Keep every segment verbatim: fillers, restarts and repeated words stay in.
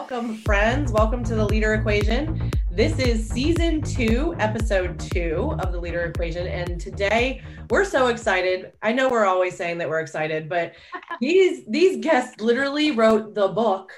welcome friends. Welcome to the Leader Equation. This is season two, episode two of the Leader Equation. And today we're so excited. I know we're always saying that we're excited, but these, these guests literally wrote the book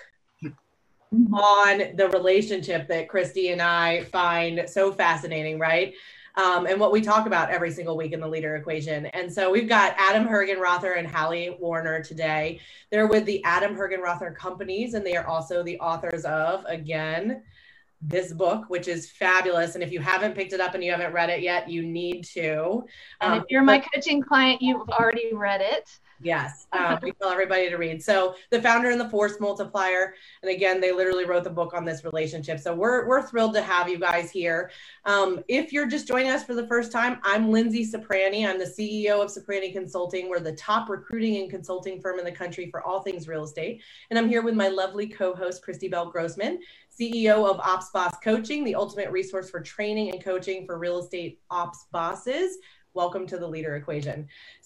on the relationship that Christy and I find so fascinating, right? Um, and what we talk about every single week in the Leader Equation. And so we've got Adam Hergenrother and Hallie Warner today. They're with the Adam Hergenrother Companies, and they are also the authors of, again, this book, which is fabulous. And if you haven't picked it up and you haven't read it yet, you need to. And um, if you're my coaching client, you've already read it. Yes, um, we tell everybody to read. So The Founder and the Force Multiplier. And again, they literally wrote the book on this relationship. So we're, we're thrilled to have you guys here. Um, if you're just joining us for the first time, I'm Lindsay Soprani. I'm the C E O of Soprani Consulting. We're the top recruiting and consulting firm in the country for all things real estate. And I'm here with my lovely co-host, Christy Bell Grossman, C E O of Ops Boss Coaching, the ultimate resource for training and coaching for real estate ops bosses. Welcome to the Leader Equation.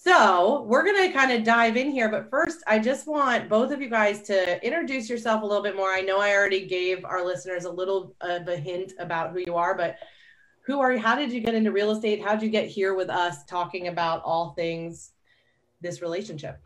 So we're going to kind of dive in here, but first I just want both of you guys to introduce yourself a little bit more. I know I already gave our listeners a little of a hint about who you are, but who are you? How did you get into real estate? How did you get here with us talking about all things this relationship?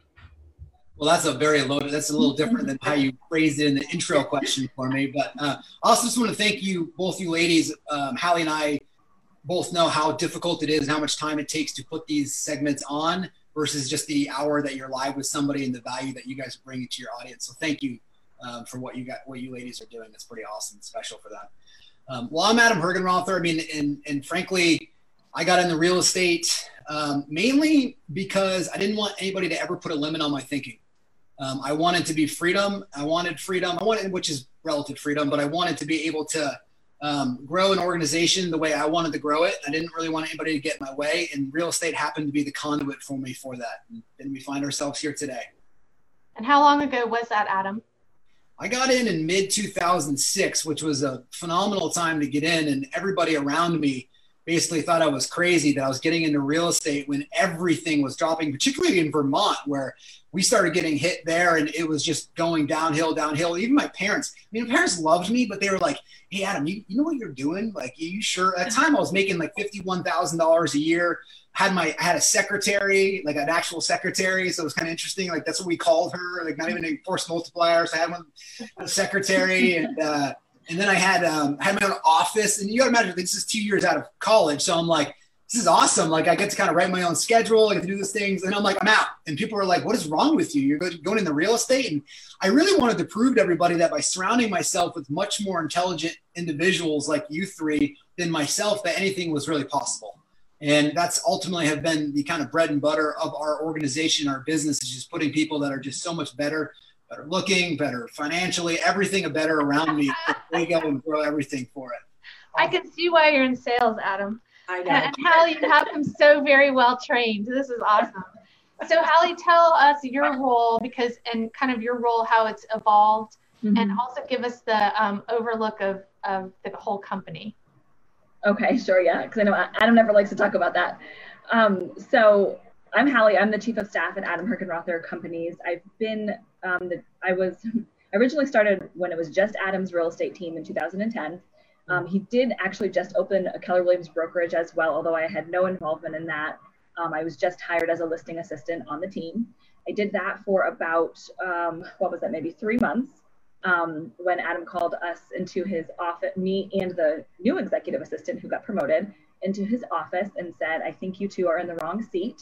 Well, that's a very loaded, that's a little different than how you phrased it in the intro question for me. But uh, I also just want to thank you, both you ladies. um, Hallie and I both know how difficult it is and how much time it takes to put these segments on versus just the hour that you're live with somebody and the value that you guys bring into your audience. So thank you um, for what you got, what you ladies are doing. That's pretty awesome and special for that. Um, well, I'm Adam Hergenrother. I mean, and, and frankly, I got into real estate um, mainly because I didn't want anybody to ever put a limit on my thinking. Um, I wanted to be freedom. I wanted freedom. I wanted, which is relative freedom, but I wanted to be able to Um, grow an organization the way I wanted to grow it. I didn't really want anybody to get in my way, and real estate happened to be the conduit for me for that. And, and we find ourselves here today. And how long ago was that, Adam? I got in in mid two thousand six, which was a phenomenal time to get in, and everybody around me basically thought I was crazy that I was getting into real estate when everything was dropping, particularly in Vermont, where we started getting hit there and it was just going downhill, downhill. Even my parents, I mean, my parents loved me, but they were like, hey, Adam, you, you know what you're doing? Like, are you sure? At the time I was making like fifty-one thousand dollars a year. Had my, I had a secretary, like an actual secretary. So it was kind of interesting. Like, that's what we called her, like not even a force multiplier. So I had one, a secretary, and, uh, and then I had, um, had my own office. And you gotta imagine, this is two years out of college. So I'm like, this is awesome. Like, I get to kind of write my own schedule. I get to do these things. And I'm like, I'm out. And people are like, what is wrong with you? You're going into real estate. And I really wanted to prove to everybody that by surrounding myself with much more intelligent individuals like you three than myself, that anything was really possible. And that's ultimately have been the kind of bread and butter of our organization, our business, is just putting people that are just so much better, better looking, better financially, everything better around me. They go and grow everything for it. I can see why you're in sales, Adam. I know. And Hallie, you have them so very well trained. This is awesome. So Hallie, tell us your role, because, and kind of your role, how it's evolved, mm-hmm. and also give us the um, overlook of, of the whole company. Okay, sure, yeah, because I know Adam never likes to talk about that. Um, so I'm Hallie. I'm the chief of staff at Adam Hergenrother Companies. I've been, um, the, I was originally started when it was just Adam's real estate team in two thousand ten. Um, he did actually just open a Keller Williams brokerage as well, although I had no involvement in that. Um, I was just hired as a listing assistant on the team. I did that for about, um, what was that, maybe three months um, when Adam called us into his office, me and the new executive assistant who got promoted, into his office and said, I think you two are in the wrong seat.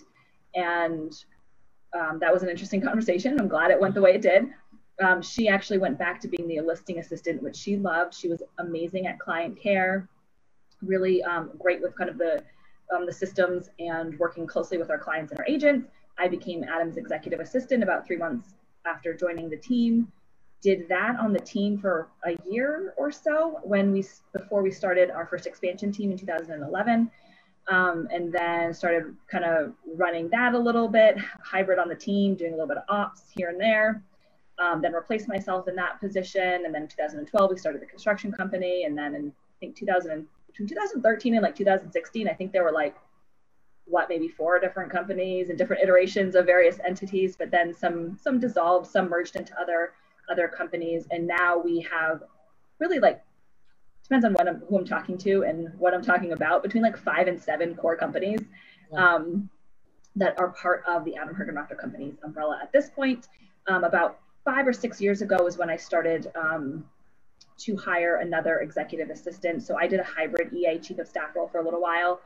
And um, that was an interesting conversation. I'm glad it went the way it did. Um, she actually went back to being the listing assistant, which she loved. She was amazing at client care, really um, great with kind of the, um, the systems and working closely with our clients and our agents. I became Adam's executive assistant about three months after joining the team. Did that on the team for a year or so when we, before we started our first expansion team in two thousand eleven. Um, and then started kind of running that a little bit, hybrid on the team, doing a little bit of ops here and there. Um, then replaced myself in that position. And then in two thousand twelve, we started the construction company. And then in, I think, two thousand, between two thousand thirteen and like two thousand sixteen, I think there were like, what, maybe four different companies and different iterations of various entities, but then some, some dissolved, some merged into other other companies. And now we have really like, depends on what I'm, who I'm talking to and what I'm talking about, between like five and seven core companies um, that are part of the Adam Hergenrother Companies umbrella at this point. Um, about five or six years ago is when I started um, to hire another executive assistant. So I did a hybrid E A chief of staff role for a little while,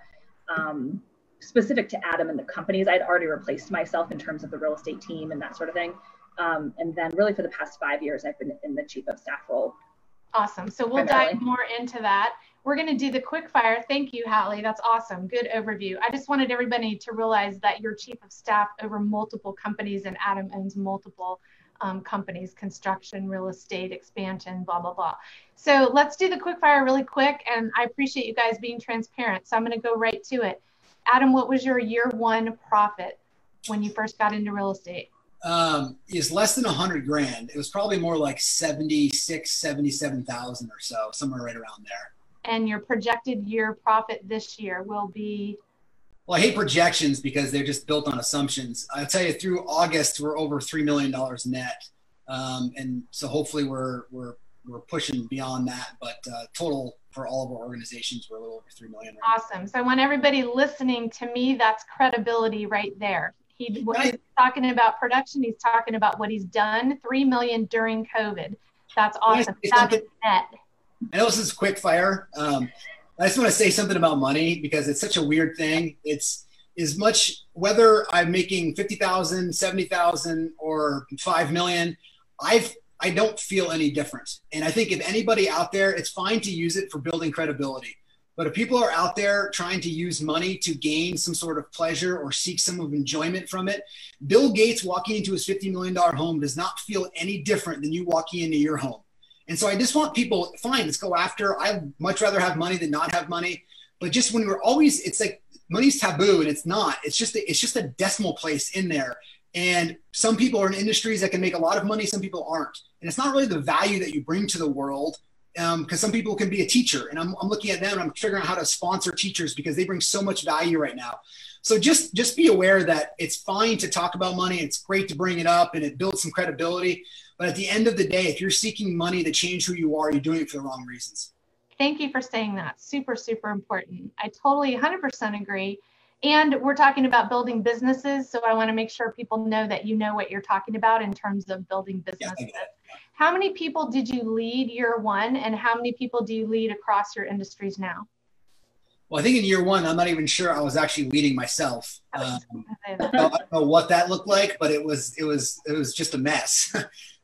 um, specific to Adam and the companies. I'd already replaced myself in terms of the real estate team and that sort of thing. Um, and then really for the past five years, I've been in the chief of staff role. Awesome. So we'll primarily. dive more into that. We're going to do the quick fire. Thank you, Hallie. That's awesome. Good overview. I just wanted everybody to realize that you're chief of staff over multiple companies, and Adam owns multiple um, companies, construction, real estate, expansion, blah, blah, blah. So let's do the quick fire really quick. And I appreciate you guys being transparent. So I'm going to go right to it. Adam, what was your year one profit when you first got into real estate? Um, is less than a hundred grand. It was probably more like seventy-six, seventy-seven thousand or so, somewhere right around there. And your projected year profit this year will be? Well, I hate projections because they're just built on assumptions. I'll tell you, through August, we're over three million dollars net. Um, and so hopefully we're, we're, we're pushing beyond that, but, uh, total for all of our organizations, we're a little over three million. Right awesome. So I want everybody listening to me, that's credibility right there. He, when he's talking about production, he's talking about what he's done, three million during COVID. That's awesome. That's net. I know this is quick fire. Um, I just want to say something about money because it's such a weird thing. It's as much, whether I'm making fifty thousand, seventy thousand or five million, I've, I don't feel any different. And I think if anybody out there, it's fine to use it for building credibility. But if people are out there trying to use money to gain some sort of pleasure or seek some of enjoyment from it, Bill Gates walking into his fifty million dollars home does not feel any different than you walking into your home. And so I just want people, fine, let's go after. I'd much rather have money than not have money. But just when we're always, it's like money's taboo, and it's not. It's just a, it's just a decimal place in there. And some people are in industries that can make a lot of money. Some people aren't. And it's not really the value that you bring to the world. Um, because some people can be a teacher, and I'm, I'm looking at them and I'm figuring out how to sponsor teachers because they bring so much value right now. So just, just be aware that it's fine to talk about money. It's great to bring it up and it builds some credibility. But at the end of the day, if you're seeking money to change who you are, you're doing it for the wrong reasons. Thank you for saying that. Super, super important. I totally one hundred percent agree. And we're talking about building businesses. So I want to make sure people know that you know what you're talking about in terms of building businesses. Yeah, how many people did you lead year one, and how many people do you lead across your industries now? Well, I think in year one, I'm not even sure I was actually leading myself. Um, I, don't know, I don't know what that looked like, but it was, it was, it was just a mess.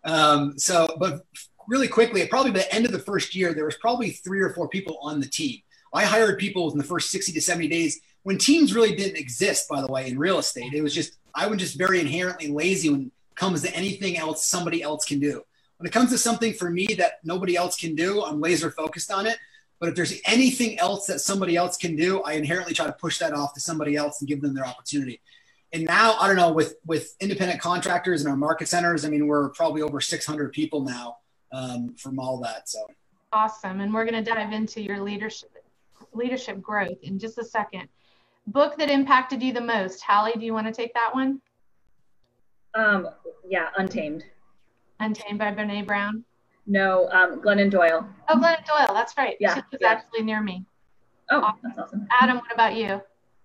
um, so, but really quickly, probably by the end of the first year, there was probably three or four people on the team. I hired people in the first sixty to seventy days when teams really didn't exist, by the way, in real estate. It was just, I was just very inherently lazy when it comes to anything else somebody else can do. When it comes to something for me that nobody else can do, I'm laser focused on it. But if there's anything else that somebody else can do, I inherently try to push that off to somebody else and give them their opportunity. And now, I don't know, with, with independent contractors in our market centers, I mean, we're probably over six hundred people now um, from all that. So awesome. And we're going to dive into your leadership, leadership growth in just a second. Book that impacted you the most. Hallie, do you want to take that one? Um, yeah, Untamed. Untamed by Brene Brown? No, um, Glennon Doyle. Oh, Glennon Doyle, that's right. Yeah, she was yeah. actually near me. Oh, awesome. That's awesome. Adam, what about you?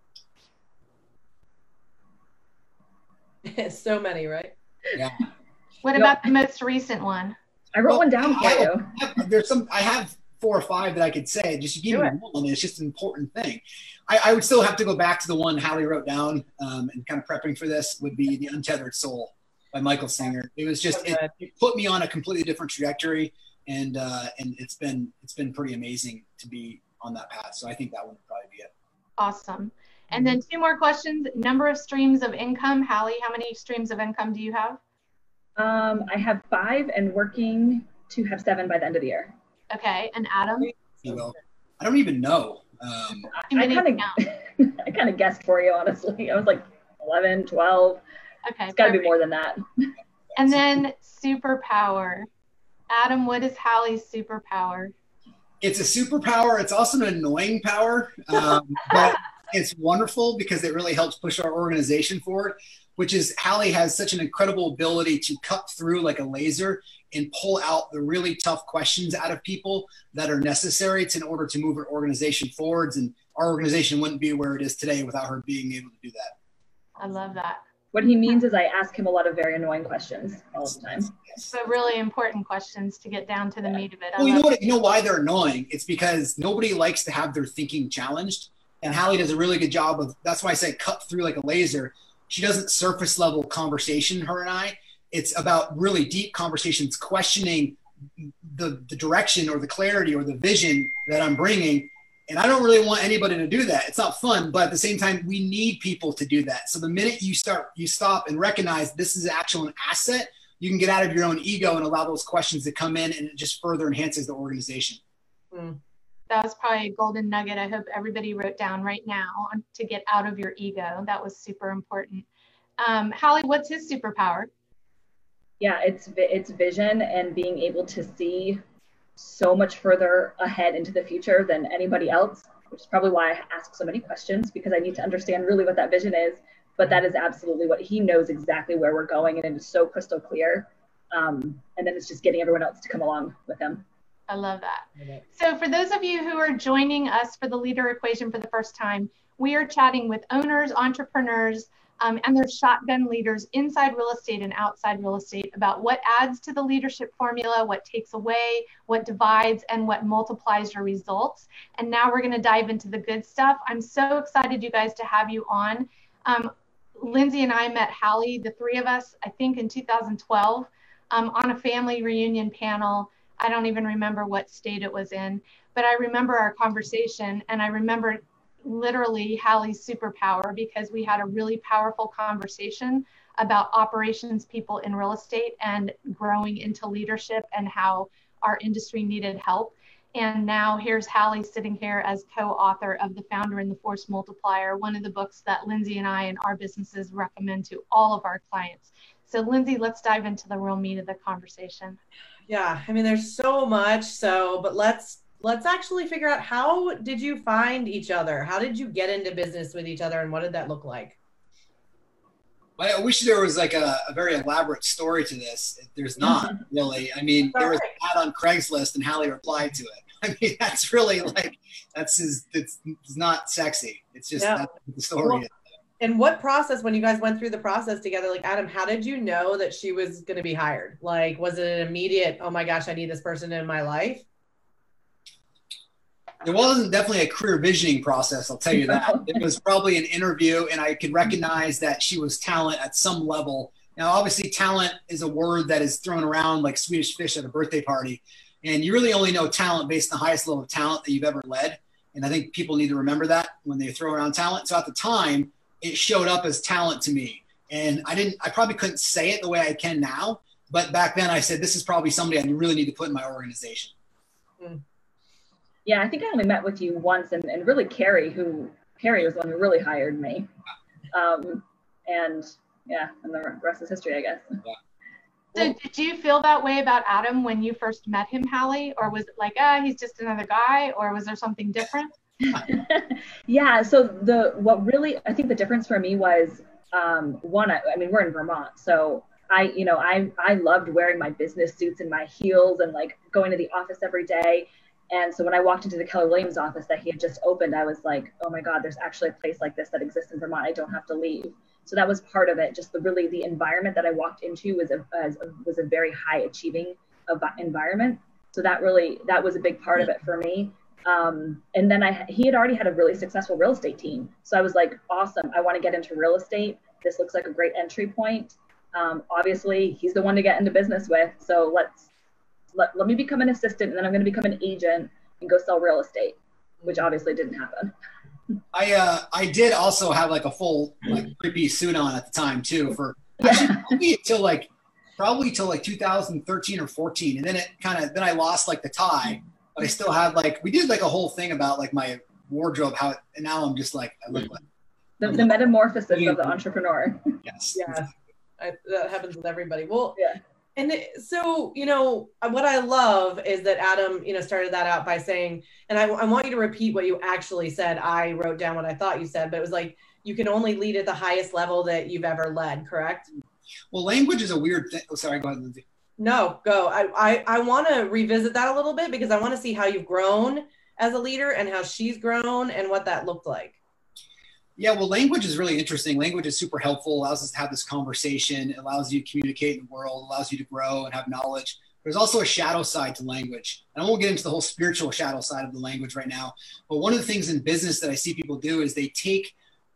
So many, right? Yeah. What Yep. about the most recent one? I wrote Well, one down for I, you. I, there's some, I have four or five that I could say, just to give Do me it. one. It's just an important thing. I, I would still have to go back to the one Hallie wrote down um, and kind of prepping for this would be The Untethered Soul by Michael Singer. It was just, it, it put me on a completely different trajectory, and uh, and it's been, it's been pretty amazing to be on that path. So I think that one would probably be it. Awesome. And then two more questions. Number of streams of income. Hallie, how many streams of income do you have? Um, I have five and working to have seven by the end of the year. Okay. And Adam? You know, I don't even know. Um, Too I many kind to of I kind of guessed for you, honestly. I was like eleven, twelve. Okay. It's got to be perfect. more than that. And then superpower. Adam, what is Hallie's superpower? it's a superpower. It's also an annoying power, um, but it's wonderful because it really helps push our organization forward, which is Hallie has such an incredible ability to cut through like a laser and pull out the really tough questions out of people that are necessary to, in order to move an organization forwards. And our organization wouldn't be where it is today without her being able to do that. I love that. What he means is I ask him a lot of very annoying questions all the time. So really important questions to get down to the meat of it. I Well, you know love what? You know why they're annoying? It's because nobody likes to have their thinking challenged. And Hallie does a really good job of, that's why I say cut through like a laser. She doesn't surface level conversation, her and I. It's about really deep conversations, questioning the, the direction or the clarity or the vision that I'm bringing. And I don't really want anybody to do that. It's not fun, but at the same time, we need people to do that. So the minute you start, you stop and recognize this is actually an asset, you can get out of your own ego and allow those questions to come in, and it just further enhances the organization. Mm. That was probably a golden nugget I hope everybody wrote down right now, to get out of your ego. That was super important. Um, Hallie, what's his superpower? Yeah, it's it's vision and being able to see so much further ahead into the future than anybody else, which is probably why I ask so many questions, because I need to understand really what that vision is. But that is absolutely what he knows, exactly where we're going, and it is so crystal clear. Um, and then it's just getting everyone else to come along with him. I love that. Okay. So for those of you who are joining us for the Leader Equation for the first time, we are chatting with owners, entrepreneurs, um, and their shotgun leaders inside real estate and outside real estate about what adds to the leadership formula, what takes away, what divides, and what multiplies your results. And now we're going to dive into the good stuff. I'm so excited, you guys, to have you on. Um, Lindsay and I met Hallie, the three of us, I think in two thousand twelve, um, on a family reunion panel. I don't even remember what state it was in, but I remember our conversation, and I remember literally Hallie's superpower, because we had a really powerful conversation about operations people in real estate and growing into leadership and how our industry needed help. And now here's Hallie sitting here as co-author of The Founder and the Force Multiplier, one of the books that Lindsay and I and our businesses recommend to all of our clients. So Lindsay, let's dive into the real meat of the conversation. Yeah, I mean, there's so much. So, but let's let's actually figure out, how did you find each other? How did you get into business with each other, and what did that look like? I wish there was like a, a very elaborate story to this. There's not really. I mean, there was an ad on Craigslist and Hallie replied to it. I mean, that's really like, that's his, it's, it's not sexy. It's just yeah. That's what the story well, is. And what process, when you guys went through the process together, like Adam, how did you know that she was going to be hired? Like, was it an immediate, oh my gosh, I need this person in my life? There wasn't definitely a career visioning process, I'll tell you that. It was probably an interview, and I could recognize that she was talent at some level. Now, obviously, talent is a word that is thrown around like Swedish fish at a birthday party. And you really only know talent based on the highest level of talent that you've ever led. And I think people need to remember that when they throw around talent. So at the time, it showed up as talent to me. And I didn't, I probably couldn't say it the way I can now. But back then I said, this is probably somebody I really need to put in my organization. Mm. Yeah, I think I only met with you once, and, and really Carrie, who Carrie was the one who really hired me. Um, and yeah, and the rest is history, I guess. Yeah. So did you feel that way about Adam when you first met him, Hallie? Or was it like, ah, he's just another guy? Or was there something different? Yeah, so the what really, I think the difference for me was, um, one, I, I mean, we're in Vermont, so I, you know, I, I loved wearing my business suits and my heels and like going to the office every day. And so when I walked into the Keller Williams office that he had just opened, I was like, oh my God, there's actually a place like this that exists in Vermont. I don't have to leave. So that was part of it. Just the really the environment that I walked into was a, was a very high achieving environment. So that really, that was a big part of it for me. Um, and then I, he had already had a really successful real estate team. So I was like, awesome. I want to get into real estate. This looks like a great entry point. Um, obviously he's the one to get into business with. So let's, Let, let me become an assistant, and then I'm going to become an agent and go sell real estate, which obviously didn't happen. I uh, I did also have like a full like three-piece suit on at the time too, for actually probably till like probably till like two thousand thirteen or fourteen, and then it kind of then I lost like the tie, but I still had like we did like a whole thing about like my wardrobe, how it, and now I'm just like I look like the, the metamorphosis of the entrepreneur. Yes, yeah, I, that happens with everybody. Well, yeah. And so, you know, what I love is that Adam, you know, started that out by saying, and I, I want you to repeat what you actually said. I wrote down what I thought you said, but it was like, you can only lead at the highest level that you've ever led, correct? Well, language is a weird thing. Oh, sorry, go ahead, Lindsay. No, go. I, I, I want to revisit that a little bit because I want to see how you've grown as a leader and how she's grown and what that looked like. Yeah, well, language is really interesting. Language is super helpful, allows us to have this conversation, it allows you to communicate in the world, allows you to grow and have knowledge. There's also a shadow side to language. And I won't get into the whole spiritual shadow side of the language right now. But one of the things in business that I see people do is they take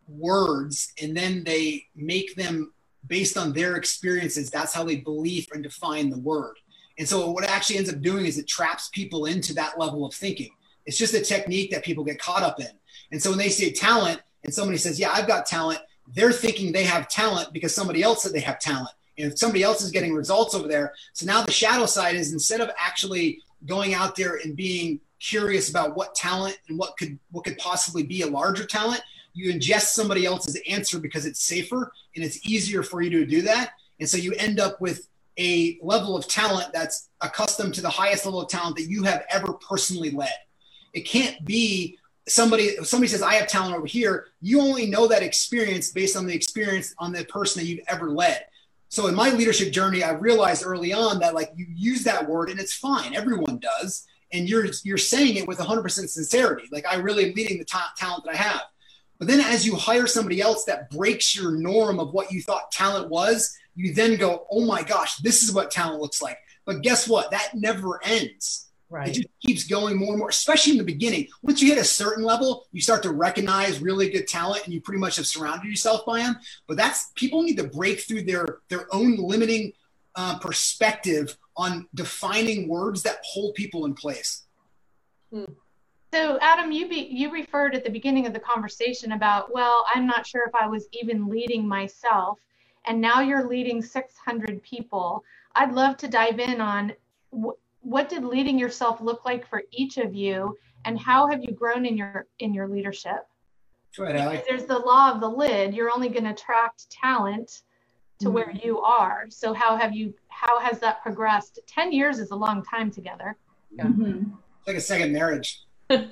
words and then they make them based on their experiences. That's how they believe and define the word. And so what it actually ends up doing is it traps people into that level of thinking. It's just a technique that people get caught up in. And so when they say talent and somebody says, yeah, I've got talent, they're thinking they have talent because somebody else said they have talent. And if somebody else is getting results over there. So now the shadow side is instead of actually going out there and being curious about what talent and what could what could possibly be a larger talent, you ingest somebody else's answer because it's safer and it's easier for you to do that. And so you end up with a level of talent that's accustomed to the highest level of talent that you have ever personally led. It can't be somebody, if somebody says, I have talent over here, you only know that experience based on the experience on the person that you've ever led. So in my leadership journey, I realized early on that like you use that word and it's fine. Everyone does. And you're, you're saying it with one hundred percent sincerity. Like I really am leading the ta- talent that I have. But then as you hire somebody else that breaks your norm of what you thought talent was, you then go, oh my gosh, this is what talent looks like. But guess what? That never ends. Right. It just keeps going more and more, especially in the beginning. Once you hit a certain level, you start to recognize really good talent and you pretty much have surrounded yourself by them. But that's, people need to break through their, their own limiting uh, perspective on defining words that hold people in place. Hmm. So Adam, you be, you referred at the beginning of the conversation about, well, I'm not sure if I was even leading myself, and now you're leading six hundred people. I'd love to dive in on wh- what did leading yourself look like for each of you, and how have you grown in your in your leadership? Go ahead, Allie. There's the law of the lid. You're only going to attract talent to mm-hmm. where you are. So how have you? How has that progressed? Ten years is a long time together. Yeah. Mm-hmm. It's like a second marriage. Yes.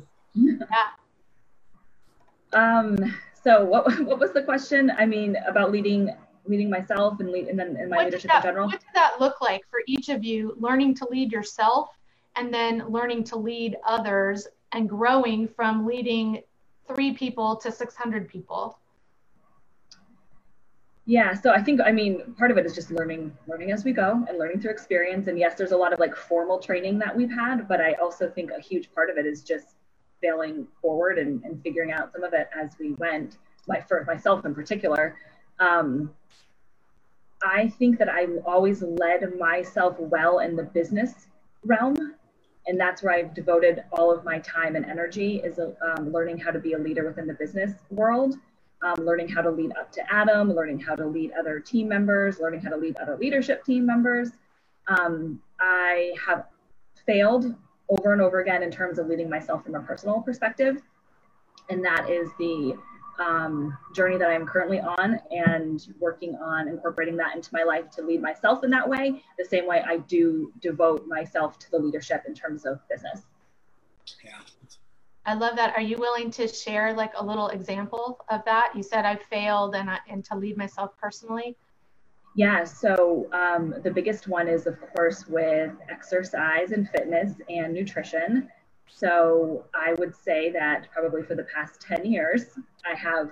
Yeah. Um. So what what was the question? I mean, about leading leading myself and lead, and then in my what leadership that, in general. What did that look like for each of you? Learning to lead yourself, and then learning to lead others, and growing from leading three people to six hundred people. Yeah, so I think, I mean, part of it is just learning, learning as we go and learning through experience. And yes, there's a lot of like formal training that we've had, but I also think a huge part of it is just failing forward and, and figuring out some of it as we went, my, for myself in particular. Um, I think that I always led myself well in the business realm. And that's where I've devoted all of my time and energy is um, learning how to be a leader within the business world. Um, learning how to lead up to Adam, learning how to lead other team members, learning how to lead other leadership team members. Um, I have failed over and over again in terms of leading myself from a personal perspective. And that is the um, journey that I'm currently on, and working on incorporating that into my life to lead myself in that way, the same way I do devote myself to the leadership in terms of business. Yeah. I love that. Are you willing to share like a little example of that? You said I failed and, I, and to lead myself personally. Yeah, so um, the biggest one is, of course, with exercise and fitness and nutrition. So I would say that probably for the past ten years, I have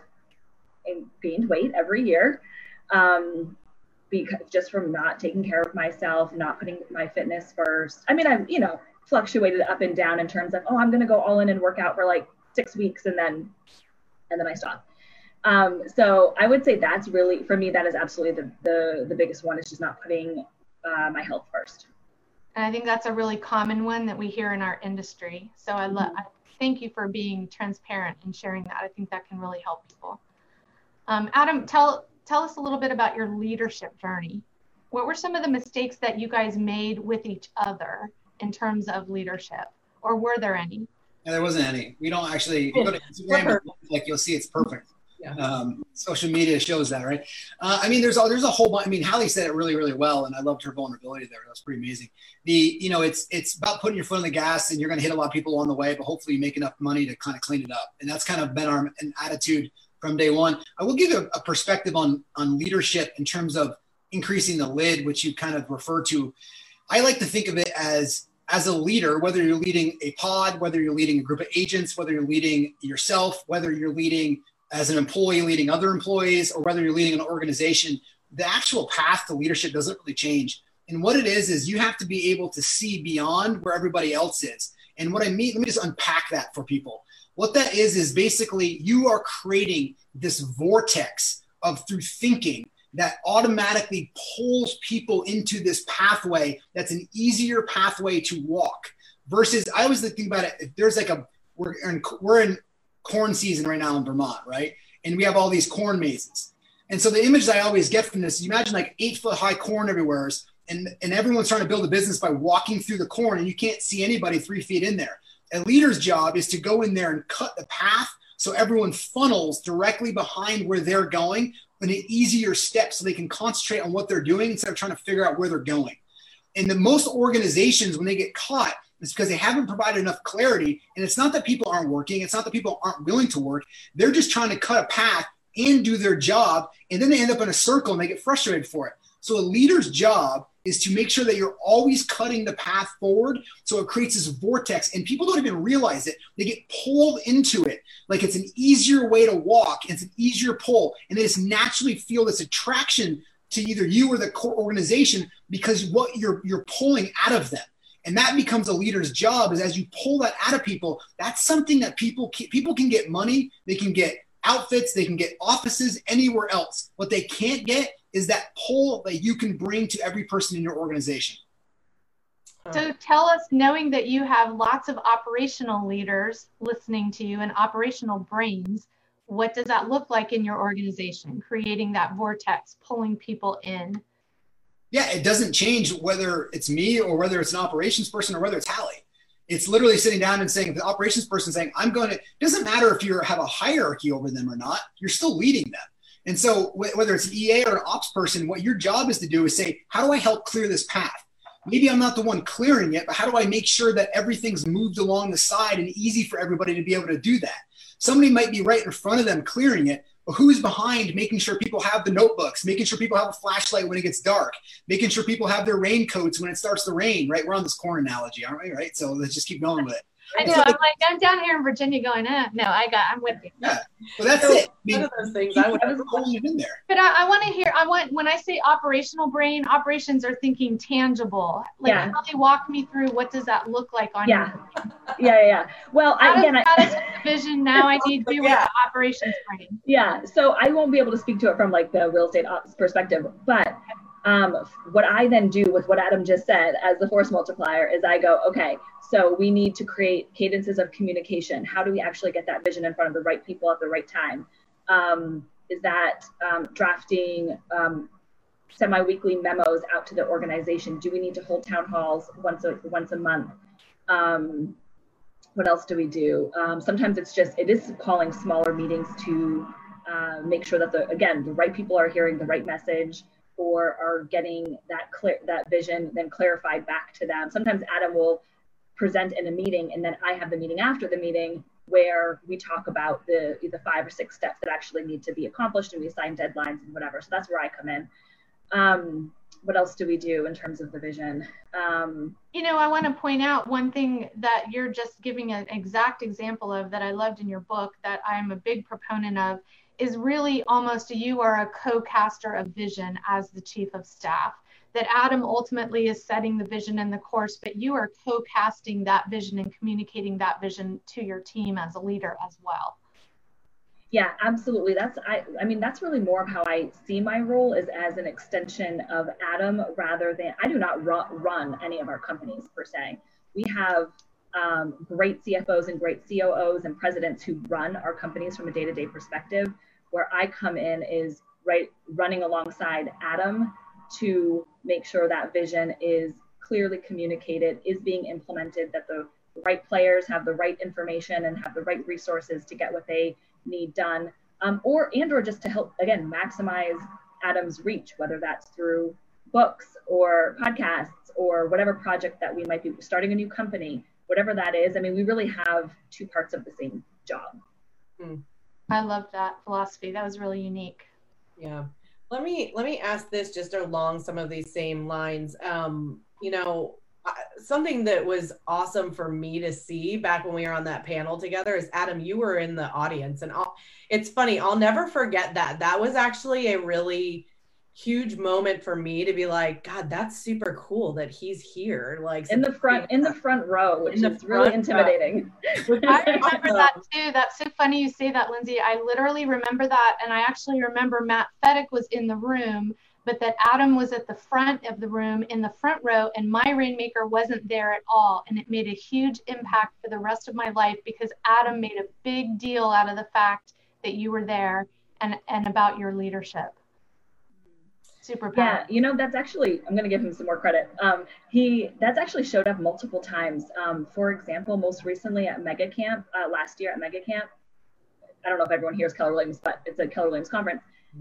gained weight every year um, because just from not taking care of myself, not putting my fitness first. I mean, I'm, you know, fluctuated up and down in terms of, oh, I'm going to go all in and work out for like six weeks and then, and then I stop. Um, so I would say that's really, for me, that is absolutely the, the, the biggest one, is just not putting uh, my health first. And I think that's a really common one that we hear in our industry. So I love, I thank you for being transparent and sharing that. I think that can really help people. Um, Adam, tell, tell us a little bit about your leadership journey. What were some of the mistakes that you guys made with each other in terms of leadership, or were there any? No, there wasn't any. We don't actually, if you go to Instagram, like you'll see it's perfect. Yeah. Um, social media shows that, right? Uh, I mean, there's a, there's a whole bunch. I mean, Hallie said it really, really well, and I loved her vulnerability there. That's pretty amazing. The, you know, it's it's about putting your foot on the gas, and you're going to hit a lot of people along the way, but hopefully you make enough money to kind of clean it up. And that's kind of been our an attitude from day one. I will give you a, a perspective on on leadership in terms of increasing the lid, which you kind of refer to. I like to think of it as, as a leader, whether you're leading a pod, whether you're leading a group of agents, whether you're leading yourself, whether you're leading as an employee, leading other employees, or whether you're leading an organization, the actual path to leadership doesn't really change. And what it is, is you have to be able to see beyond where everybody else is. And what I mean, let me just unpack that for people. What that is, is basically you are creating this vortex of through thinking that automatically pulls people into this pathway that's an easier pathway to walk versus, I always think about it, if there's like a, we're in, we're in corn season right now in Vermont, right? And we have all these corn mazes. And so the image that I always get from this, you imagine like eight foot high corn everywhere, and, and everyone's trying to build a business by walking through the corn, and you can't see anybody three feet in there. A leader's job is to go in there and cut the path so everyone funnels directly behind where they're going in an easier step so they can concentrate on what they're doing instead of trying to figure out where they're going. And the most organizations, when they get caught, it's because they haven't provided enough clarity. And it's not that people aren't working. It's not that people aren't willing to work. They're just trying to cut a path and do their job. And then they end up in a circle and they get frustrated for it. So a leader's job is to make sure that you're always cutting the path forward. So it creates this vortex and people don't even realize it. They get pulled into it. Like it's an easier way to walk. It's an easier pull. And they just naturally feel this attraction to either you or the core organization because what you're, you're pulling out of them. And that becomes a leader's job is as you pull that out of people, that's something that people can, people can get money. They can get outfits. They can get offices anywhere else. What they can't get is that pull that you can bring to every person in your organization. So tell us, knowing that you have lots of operational leaders listening to you and operational brains, what does that look like in your organization, creating that vortex, pulling people in? Yeah, it doesn't change whether it's me or whether it's an operations person or whether it's Hallie. It's literally sitting down and saying, if the operations person saying, I'm going to, it doesn't matter if you have a hierarchy over them or not, you're still leading them. And so whether it's an E A or an ops person, what your job is to do is say, how do I help clear this path? Maybe I'm not the one clearing it, but how do I make sure that everything's moved along the side and easy for everybody to be able to do that? Somebody might be right in front of them clearing it, but who's behind making sure people have the notebooks, making sure people have a flashlight when it gets dark, making sure people have their raincoats when it starts to rain, right? We're on this corn analogy, aren't we, right? So let's just keep going with it. I know. I'm like, I'm down here in Virginia going, eh, no, I got, I'm with you. Yeah. Well, that's so, it. I mean, one of those things I would have holding it in there. But I, I want to hear, I want, when I say operational brain, operations are thinking tangible. Like, yeah. how they walk me through, what does that look like on yeah. your yeah, yeah, yeah. Well, I, again, I, the vision now I need to do yeah. with the operations brain. Yeah. So I won't be able to speak to it from like the real estate ops perspective, but um, what I then do with what Adam just said as the force multiplier is I go, okay, so we need to create cadences of communication. How do we actually get that vision in front of the right people at the right time? Um, is that um, drafting um, semi-weekly memos out to the organization? Do we need to hold town halls once a, once a month? Um, what else do we do? Um, sometimes it's just, it is calling smaller meetings to uh, make sure that the, again, the right people are hearing the right message or are getting that clear, that vision then clarified back to them. Sometimes Adam will present in a meeting and then I have the meeting after the meeting where we talk about the the five or six steps that actually need to be accomplished and we assign deadlines and whatever. So that's where I come in. Um, what else do we do in terms of the vision? Um, you know, I want to point out one thing that you're just giving an exact example of that I loved in your book that I'm a big proponent of is really almost you are a co-caster of vision as the chief of staff. That Adam ultimately is setting the vision and the course, but you are co-casting that vision and communicating that vision to your team as a leader as well. Yeah, absolutely. That's, I, I mean, that's really more of how I see my role is as an extension of Adam rather than, I do not run, run any of our companies per se. We have um, great C F Os and great C O Os and presidents who run our companies from a day-to-day perspective. Where I come in is right running alongside Adam to make sure that vision is clearly communicated, is being implemented, that the right players have the right information and have the right resources to get what they need done, um, or and or just to help, again, maximize Adam's reach, whether that's through books or podcasts or whatever project that we might be starting a new company, whatever that is. I mean, we really have two parts of the same job. Hmm. I love that philosophy. That was really unique. Yeah. Let me let me ask this just along some of these same lines. Um, you know, something that was awesome for me to see back when we were on that panel together is, Adam, you were in the audience, and I'll, it's funny, I'll never forget that. That was actually a really huge moment for me to be like, God, that's super cool that he's here, like in the front in the front row, which is really intimidating. I remember that too. That's so funny you say that, Lindsay. I literally remember that, and I actually remember Matt Fettick was in the room, but that Adam was at the front of the room in the front row, and my Rainmaker wasn't there at all, and it made a huge impact for the rest of my life because Adam made a big deal out of the fact that you were there and and about your leadership. Super powerful. Yeah, you know, that's actually, I'm going to give him some more credit. Um, he, that's actually showed up multiple times. Um, for example, most recently at Mega Camp, uh, last year at Mega Camp, I don't know if everyone here is Keller Williams, but it's a Keller Williams conference.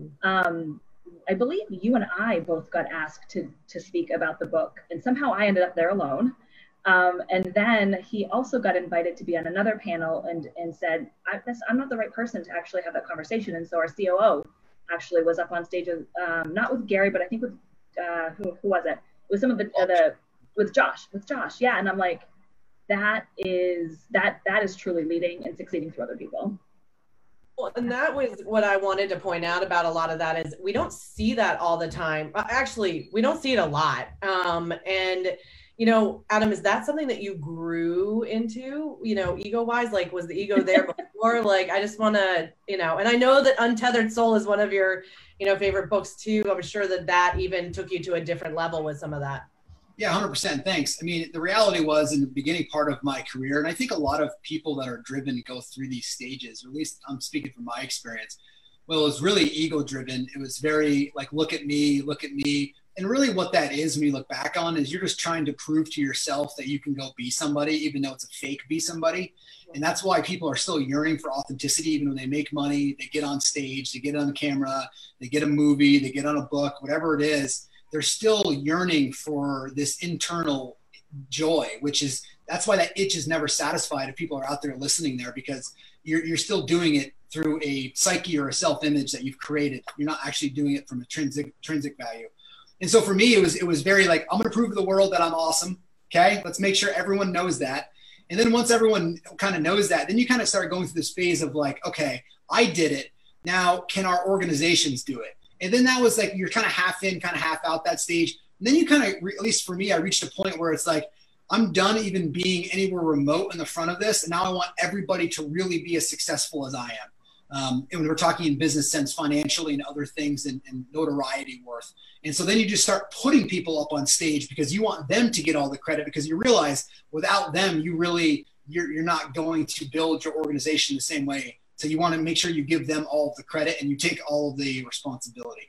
Um, I believe you and I both got asked to, to speak about the book, and somehow I ended up there alone. Um, and then he also got invited to be on another panel and, and said, I, this, I'm not the right person to actually have that conversation. And so our C O O actually was up on stage, um, not with Gary, but I think with, uh, who, who was it? It was some of the, uh, the, with Josh, with Josh. Yeah. And I'm like, that is, that, that is truly leading and succeeding through other people. Well, and that was what I wanted to point out about a lot of that is we don't see that all the time. Actually, we don't see it a lot. Um, and, you know, Adam, is that something that you grew into, you know, ego-wise? Like, was the ego there before? Like, I just want to, you know, and I know that Untethered Soul is one of your, you know, favorite books too. I'm sure that that even took you to a different level with some of that. Yeah, one hundred percent. Thanks. I mean, the reality was in the beginning part of my career, and I think a lot of people that are driven go through these stages, or at least I'm speaking from my experience. Well, it was really ego driven. It was very like, look at me, look at me. And really what that is when you look back on is you're just trying to prove to yourself that you can go be somebody, even though it's a fake be somebody. And that's why people are still yearning for authenticity, even when they make money, they get on stage, they get on camera, they get a movie, they get on a book, whatever it is, they're still yearning for this internal joy, which is, that's why that itch is never satisfied if people are out there listening there, because you're, you're still doing it through a psyche or a self-image that you've created. You're not actually doing it from intrinsic, intrinsic value. And so for me, it was it was very like, I'm going to prove to the world that I'm awesome. Okay, let's make sure everyone knows that. And then once everyone kind of knows that, then you kind of start going through this phase of like, okay, I did it. Now, can our organizations do it? And then that was like, you're kind of half in, kind of half out that stage. And then you kind of, at least for me, I reached a point where it's like, I'm done even being anywhere remote in the front of this. And now I want everybody to really be as successful as I am. Um, and when we're talking in business sense, financially and other things and, and notoriety worth. And so then you just start putting people up on stage because you want them to get all the credit, because you realize without them, you really, you're, you're not going to build your organization the same way. So you want to make sure you give them all of the credit and you take all of the responsibility.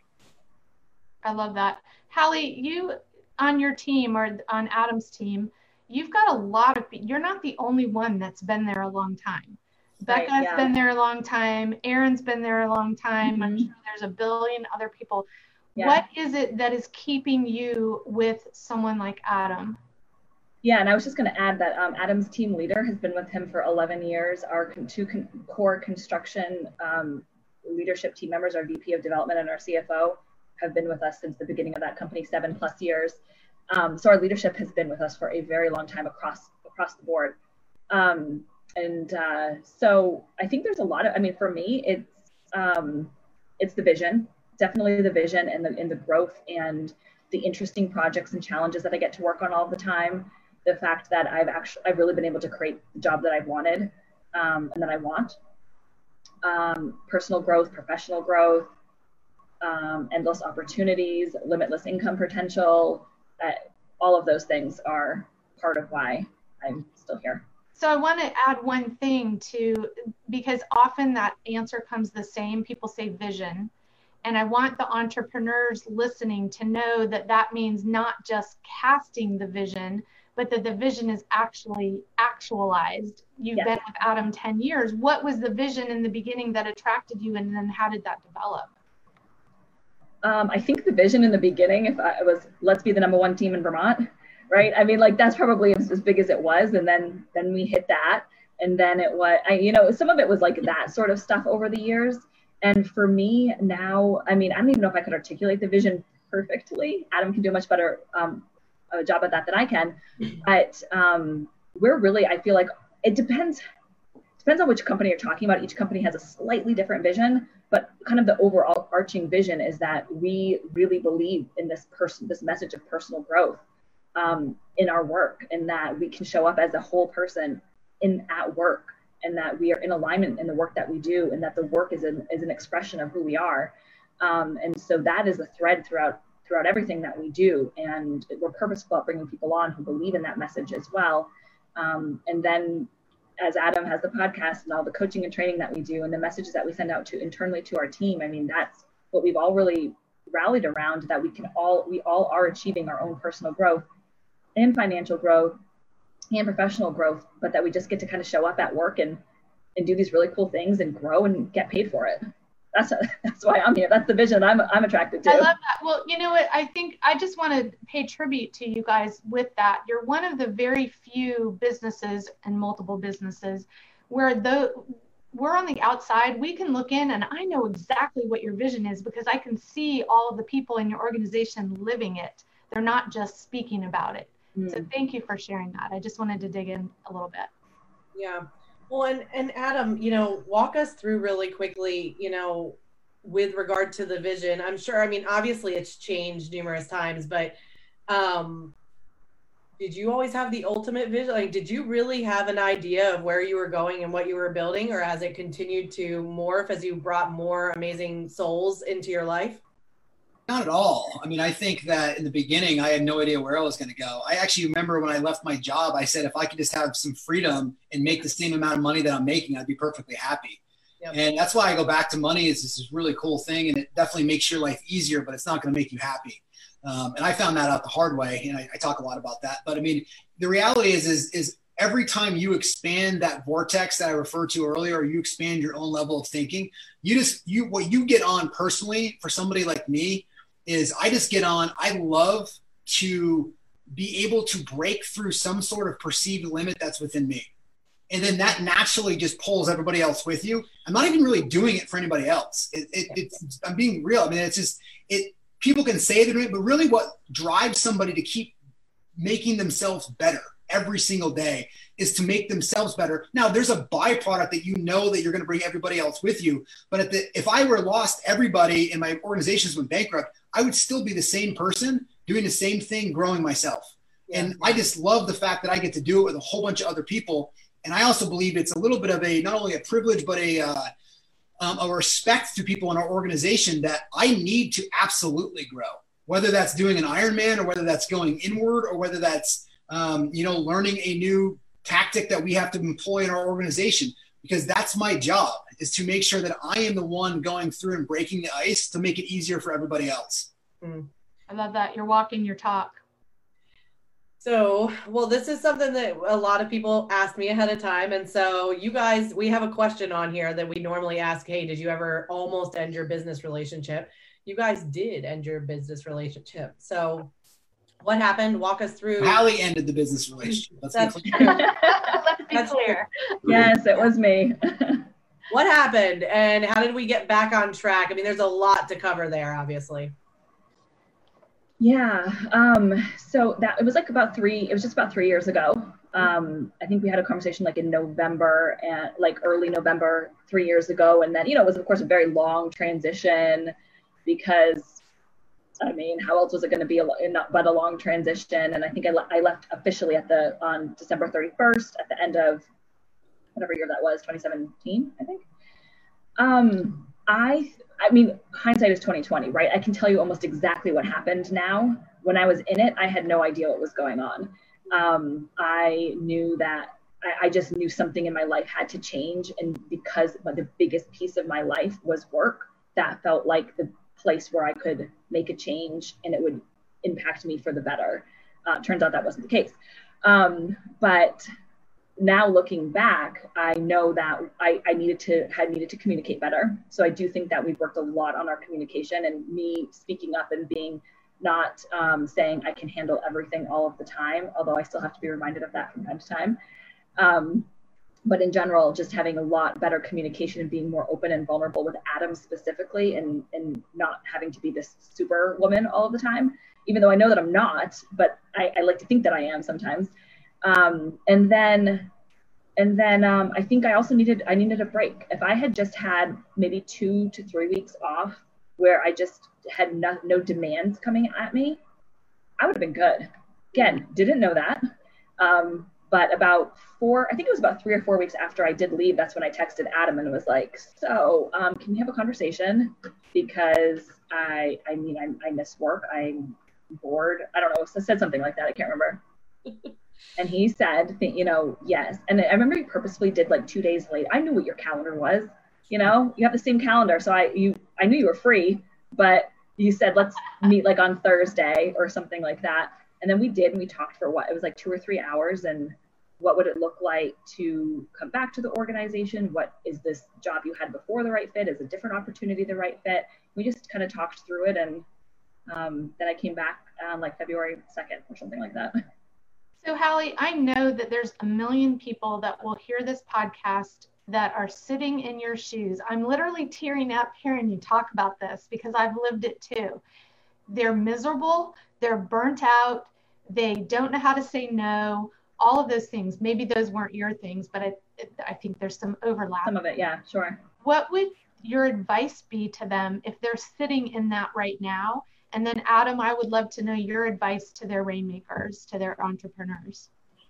I love that. Hallie, you on your team or on Adam's team, you've got a lot of, you're not the only one that's been there a long time. Becca's right, yeah. been there a long time. Aaron's been there a long time. Mm-hmm. I'm sure there's a billion other people. Yeah. What is it that is keeping you with someone like Adam? Yeah, and I was just going to add that um, Adam's team leader has been with him for eleven years. Our con- two con- core construction um, leadership team members, our V P of development and our C F O, have been with us since the beginning of that company, seven plus years. Um, so our leadership has been with us for a very long time across across the board. Um, and uh, so I think there's a lot of, I mean, for me, it's um, it's the vision, definitely the vision and the, and the growth and the interesting projects and challenges that I get to work on all the time. The fact that I've actually, I've really been able to create the job that I've wanted um, and that I want. Um, personal growth, professional growth, um, endless opportunities, limitless income potential. Uh, all of those things are part of why I'm still here. So I want to add one thing to, because often that answer comes the same. People say vision. And I want the entrepreneurs listening to know that that means not just casting the vision, but that the vision is actually actualized. You've yes. been with Adam ten years. What was the vision in the beginning that attracted you, and then how did that develop? Um, I think the vision in the beginning, if I was, let's be the number one team in Vermont, right? I mean, like that's probably as, as big as it was. And then, then we hit that. And then it was, I, you know, some of it was like that sort of stuff over the years. And for me now, I mean, I don't even know if I could articulate the vision perfectly. Adam can do a much better um, a job at that than I can. But um, we're really, I feel like it depends, depends on which company you're talking about. Each company has a slightly different vision, but kind of the overall arching vision is that we really believe in this person, this message of personal growth um, in our work, and that we can show up as a whole person in at work, and that we are in alignment in the work that we do, and that the work is an, is an expression of who we are. Um, and so that is a thread throughout throughout everything that we do. And we're purposeful about bringing people on who believe in that message as well. Um, and then as Adam has the podcast and all the coaching and training that we do and the messages that we send out to internally to our team, I mean, that's what we've all really rallied around, that we can all, we all are achieving our own personal growth and financial growth and professional growth, but that we just get to kind of show up at work and, and do these really cool things and grow and get paid for it. That's a, that's why I'm here. That's the vision I'm I'm attracted to. I love that. Well, you know what? I think I just want to pay tribute to you guys with that. You're one of the very few businesses and multiple businesses where the we're on the outside. We can look in, and I know exactly what your vision is because I can see all of the people in your organization living it. They're not just speaking about it. Mm. So thank you for sharing that. I just wanted to dig in a little bit. Yeah. Well, and, and Adam, you know, walk us through really quickly, you know, with regard to the vision. I'm sure, I mean, obviously it's changed numerous times, but um, did you always have the ultimate vision? Like, did you really have an idea of where you were going and what you were building, or has it continued to morph as you brought more amazing souls into your life? Not at all. I mean, I think that in the beginning, I had no idea where I was going to go. I actually remember when I left my job, I said, if I could just have some freedom and make the same amount of money that I'm making, I'd be perfectly happy. Yep. And that's why I go back to money. Is this is really cool thing. And it definitely makes your life easier, but it's not going to make you happy. Um, and I found that out the hard way. And I, I talk a lot about that. But I mean, the reality is, is, is every time you expand that vortex that I referred to earlier, or you expand your own level of thinking, you just, you, what you get on personally for somebody like me is I just get on, I love to be able to break through some sort of perceived limit that's within me. And then that naturally just pulls everybody else with you. I'm not even really doing it for anybody else. It, it, it's, I'm being real. I mean, it's just, it. People can say they're doing it, but really what drives somebody to keep making themselves better every single day is to make themselves better. Now, there's a byproduct that you know that you're going to bring everybody else with you. But at the, if I were lost everybody and my organizations went bankrupt, I would still be the same person doing the same thing, growing myself. Yeah. And I just love the fact that I get to do it with a whole bunch of other people. And I also believe it's a little bit of a, not only a privilege, but a, uh, um, a respect to people in our organization that I need to absolutely grow, whether that's doing an Ironman or whether that's going inward or whether that's, um, you know, learning a new tactic that we have to employ in our organization, because that's my job, is to make sure that I am the one going through and breaking the ice to make it easier for everybody else. Mm. I love that. You're walking your talk. So, well, this is something that a lot of people asked me ahead of time. And so you guys, we have a question on here that we normally ask, hey, did you ever almost end your business relationship? You guys did end your business relationship. So what happened? Walk us through. Hallie ended the business relationship. Let's That's be clear. Let's be That's clear. Yes, it was me. What happened and how did we get back on track? I mean, there's a lot to cover there, obviously. Yeah. Um, so that it was like about three, it was just about three years ago. Um, I think we had a conversation like in November and like early November, three years ago. And then, you know, it was of course a very long transition because I mean, how else was it going to be a, not but a long transition? And I think I, le- I left officially at the, on December thirty-first at the end of whatever year that was, twenty seventeen, I think. Um, I, I mean, hindsight is twenty twenty, right? I can tell you almost exactly what happened now. When I was in it, I had no idea what was going on. Um, I knew that, I, I just knew something in my life had to change. And because the biggest piece of my life was work, that felt like the place where I could make a change and it would impact me for the better. Uh, turns out that wasn't the case. Um, but now looking back, I know that I, I needed to had needed to communicate better. So I do think that we've worked a lot on our communication and me speaking up and being not um, saying I can handle everything all of the time, although I still have to be reminded of that from time to time. Um, but in general, just having a lot better communication and being more open and vulnerable with Adam specifically, and, and not having to be this super woman all of the time, even though I know that I'm not, but I, I like to think that I am sometimes. Um, and then, and then um, I think I also needed, I needed a break. If I had just had maybe two to three weeks off where I just had no, no demands coming at me, I would have been good. Again, didn't know that. Um, but about four, I think it was about three or four weeks after I did leave, that's when I texted Adam and was like, so um, can we have a conversation? Because I, I mean, I, I miss work. I'm bored. I don't know. I said something like that. I can't remember. And he said, you know, yes. And I remember he purposefully did like two days late. I knew what your calendar was. You know, you have the same calendar. So I, you, I knew you were free, but you said, let's meet like on Thursday or something like that. And then we did, and we talked for what, it was like two or three hours. And what would it look like to come back to the organization? What is this job you had before the right fit? Is a different opportunity the right fit? We just kind of talked through it. And um, then I came back on like February second or something like that. So Hallie, I know that there's a million people that will hear this podcast that are sitting in your shoes. I'm literally tearing up hearing you talk about this because I've lived it too. They're miserable, they're burnt out, they don't know how to say no, all of those things. Maybe those weren't your things, but I, I think there's some overlap. Some of it, yeah, sure. What would your advice be to them if they're sitting in that right now? And then Adam, I would love to know your advice to their rainmakers, to their entrepreneurs.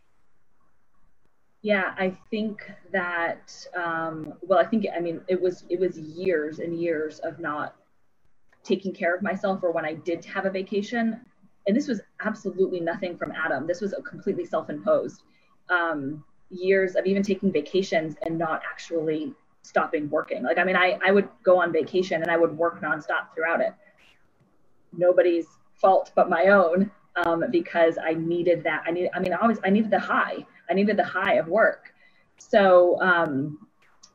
Yeah, I think that, um, well, I think, I mean, it was, it was years and years of not taking care of myself, or when I did have a vacation, and this was absolutely nothing from Adam. This was a completely self-imposed, um, years of even taking vacations and not actually stopping working. Like, I mean, I, I would go on vacation and I would work nonstop throughout it. Nobody's fault but my own, um, because I needed that. I need, I mean, I always, I needed the high. I needed the high of work. So um,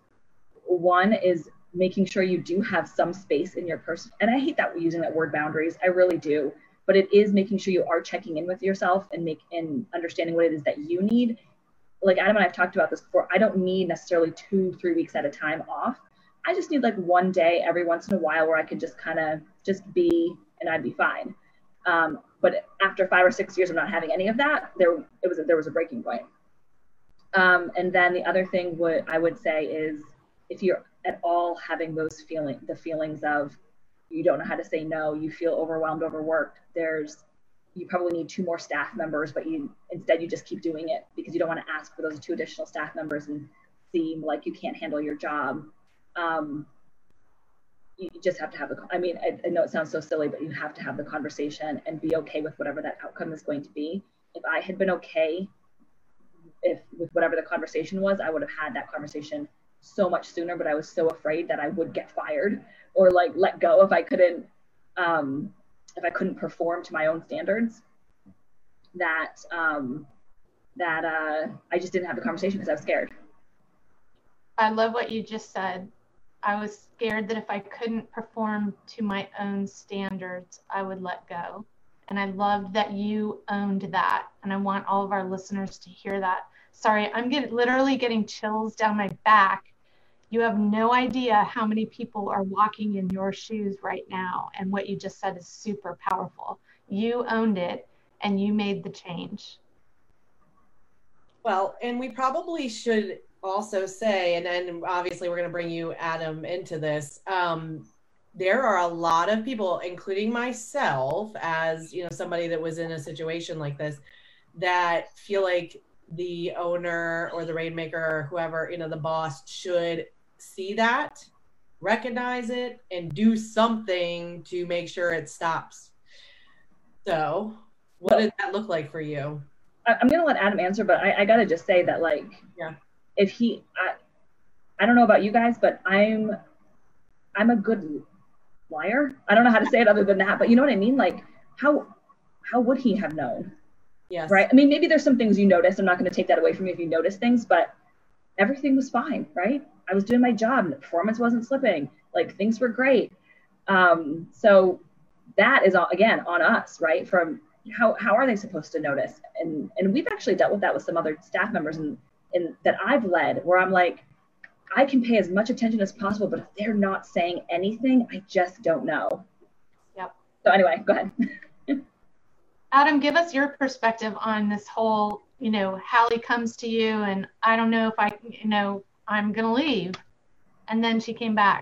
one is making sure you do have some space in your person. And I hate that using that word boundaries. I really do. But it is making sure you are checking in with yourself and make and understanding what it is that you need. Like Adam and I've talked about this before. I don't need necessarily two, three weeks at a time off. I just need like one day every once in a while where I could just kind of just be, and I'd be fine. Um, but after five or six years of not having any of that, there it was a, there was a breaking point. Um, and then the other thing would I would say is, if you're at all having those feeling the feelings of you don't know how to say no, you feel overwhelmed, overworked, there's you probably need two more staff members, but you instead you just keep doing it because you don't want to ask for those two additional staff members and seem like you can't handle your job. Um, you just have to have the, I mean, I, I know it sounds so silly, but you have to have the conversation and be okay with whatever that outcome is going to be. If I had been okay if with whatever the conversation was, I would have had that conversation so much sooner, but I was so afraid that I would get fired or like let go if I couldn't, um, if I couldn't perform to my own standards, that, um, that uh, I just didn't have the conversation because I was scared. I love what you just said. I was scared that if I couldn't perform to my own standards, I would let go. And I loved that you owned that. And I want all of our listeners to hear that. Sorry, I'm getting, literally getting chills down my back. You have no idea how many people are walking in your shoes right now. And what you just said is super powerful. You owned it and you made the change. Well, and we probably should also say, and then obviously we're going to bring you, Adam, into this. Um, there are a lot of people, including myself, as you know, somebody that was in a situation like this, that feel like the owner or the rainmaker or whoever, you know, the boss should see that, recognize it, and do something to make sure it stops. So, what did that look like for you? I'm going to let Adam answer, but I, I got to just say that, like, yeah. if he, I, I don't know about you guys, but I'm, I'm a good liar. I don't know how to say it other than that, but you know what I mean? Like, how, how would he have known? Yes. Right. I mean, maybe there's some things you noticed. I'm not going to take that away from you if you notice things, but everything was fine. Right. I was doing my job and the performance wasn't slipping. Like, things were great. Um, so that is, again, on us, right? From how, how are they supposed to notice? And, and we've actually dealt with that with some other staff members, and in that I've led where I'm like, I can pay as much attention as possible, but if they're not saying anything, I just don't know. Yep. So anyway, go ahead. Adam, give us your perspective on this whole, you know, Hallie comes to you and I don't know if I, you know, I'm going to leave. And then she came back.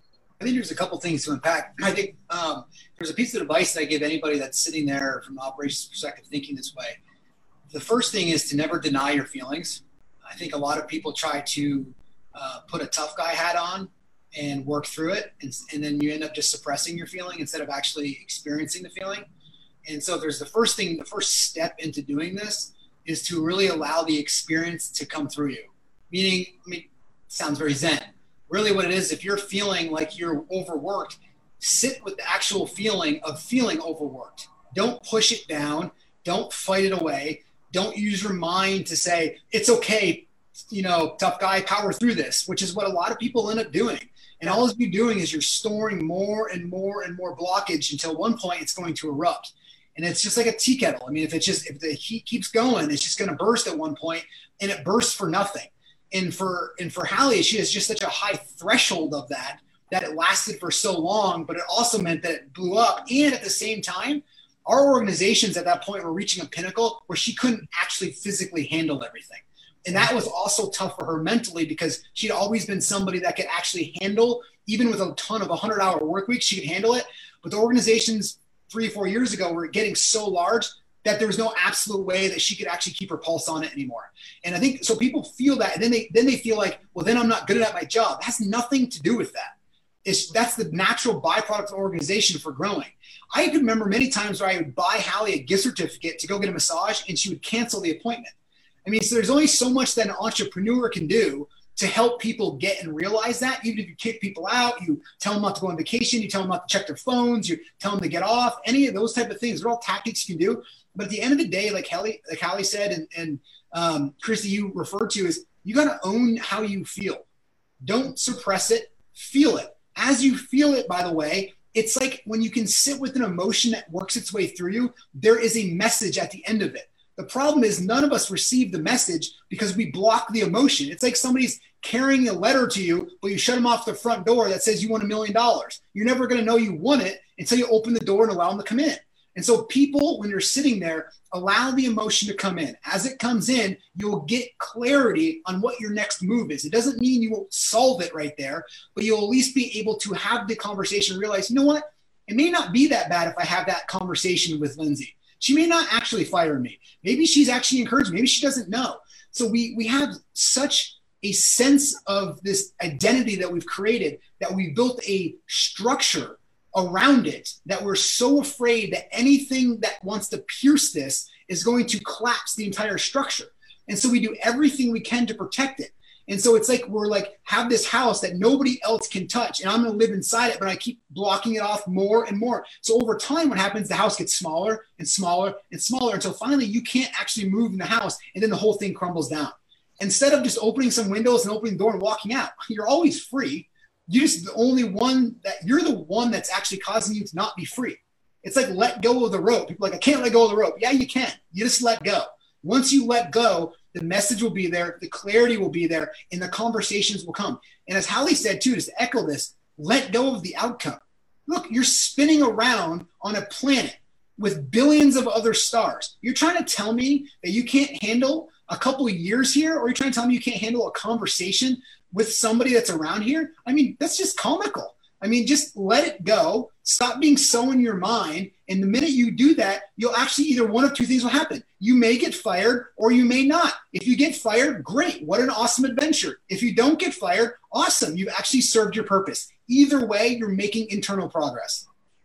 I think there's a couple things to unpack. I think um, there's a piece of advice that I give anybody that's sitting there from an operations perspective thinking this way. The first thing is to never deny your feelings. I think a lot of people try to uh, put a tough guy hat on and work through it. And, and then you end up just suppressing your feeling instead of actually experiencing the feeling. And so there's the first thing, the first step into doing this is to really allow the experience to come through you. Meaning, I mean, it sounds very Zen. Really what it is, if you're feeling like you're overworked, sit with the actual feeling of feeling overworked. Don't push it down. Don't fight it away. Don't use your mind to say, it's okay, you know, tough guy, power through this, which is what a lot of people end up doing. And all you're doing is you're storing more and more and more blockage until one point it's going to erupt. And it's just like a tea kettle. I mean, if it's just, if the heat keeps going, it's just going to burst at one point, and it bursts for nothing. And for, and for Hallie, she has just such a high threshold of that, that it lasted for so long, but it also meant that it blew up. And at the same time, our organizations at that point were reaching a pinnacle where she couldn't actually physically handle everything. And that was also tough for her mentally because she'd always been somebody that could actually handle, even with a ton of one hundred hour work weeks, she could handle it. But the organizations three or four years ago were getting so large that there was no absolute way that she could actually keep her pulse on it anymore. And I think, so people feel that, and then they, then they feel like, well, then I'm not good at my job. It has nothing to do with that. It's, that's the natural byproduct of the organization for growing. I can remember many times where I would buy Hallie a gift certificate to go get a massage, and she would cancel the appointment. I mean, so there's only so much that an entrepreneur can do to help people get and realize that. Even if you kick people out, you tell them not to go on vacation, you tell them not to check their phones, you tell them to get off, any of those type of things. They're all tactics you can do. But at the end of the day, like Hallie, like Hallie said, and, and um, Christy, you referred to, is you got to own how you feel. Don't suppress it, feel it. As you feel it, by the way, it's like when you can sit with an emotion that works its way through you, there is a message at the end of it. The problem is none of us receive the message because we block the emotion. It's like somebody's carrying a letter to you, but you shut them off the front door that says you won a million dollars. You're never going to know you won it until you open the door and allow them to come in. And so people, when you're sitting there, allow the emotion to come in. As it comes in, you'll get clarity on what your next move is. It doesn't mean you will solve it right there, but you'll at least be able to have the conversation and realize, you know what? It may not be that bad if I have that conversation with Lindsay. She may not actually fire me. Maybe she's actually encouraged me. Maybe she doesn't know. So we we have such a sense of this identity that we've created that we've built a structure around it that we're so afraid that anything that wants to pierce this is going to collapse the entire structure. And so we do everything we can to protect it. And so it's like we're like, have this house that nobody else can touch, and I'm going to live inside it, but I keep blocking it off more and more. So over time, what happens, the house gets smaller and smaller and smaller until finally you can't actually move in the house, and then the whole thing crumbles down. Instead of just opening some windows and opening the door and walking out, you're always free. You're just the only one that you're the one that's actually causing you to not be free. It's like let go of the rope. People are like, I can't let go of the rope. Yeah, you can. You just let go. Once you let go, the message will be there, the clarity will be there, and the conversations will come. And as Hallie said too, just to echo this, let go of the outcome. Look, you're spinning around on a planet with billions of other stars. You're trying to tell me that you can't handle a couple of years here, or you're trying to tell me you can't handle a conversation with somebody that's around here? I mean, that's just comical. I mean, just let it go. Stop being so in your mind. And the minute you do that, you'll actually either one of two things will happen. You may get fired or you may not. If you get fired, great. What an awesome adventure. If you don't get fired, awesome. You've actually served your purpose. Either way, you're making internal progress.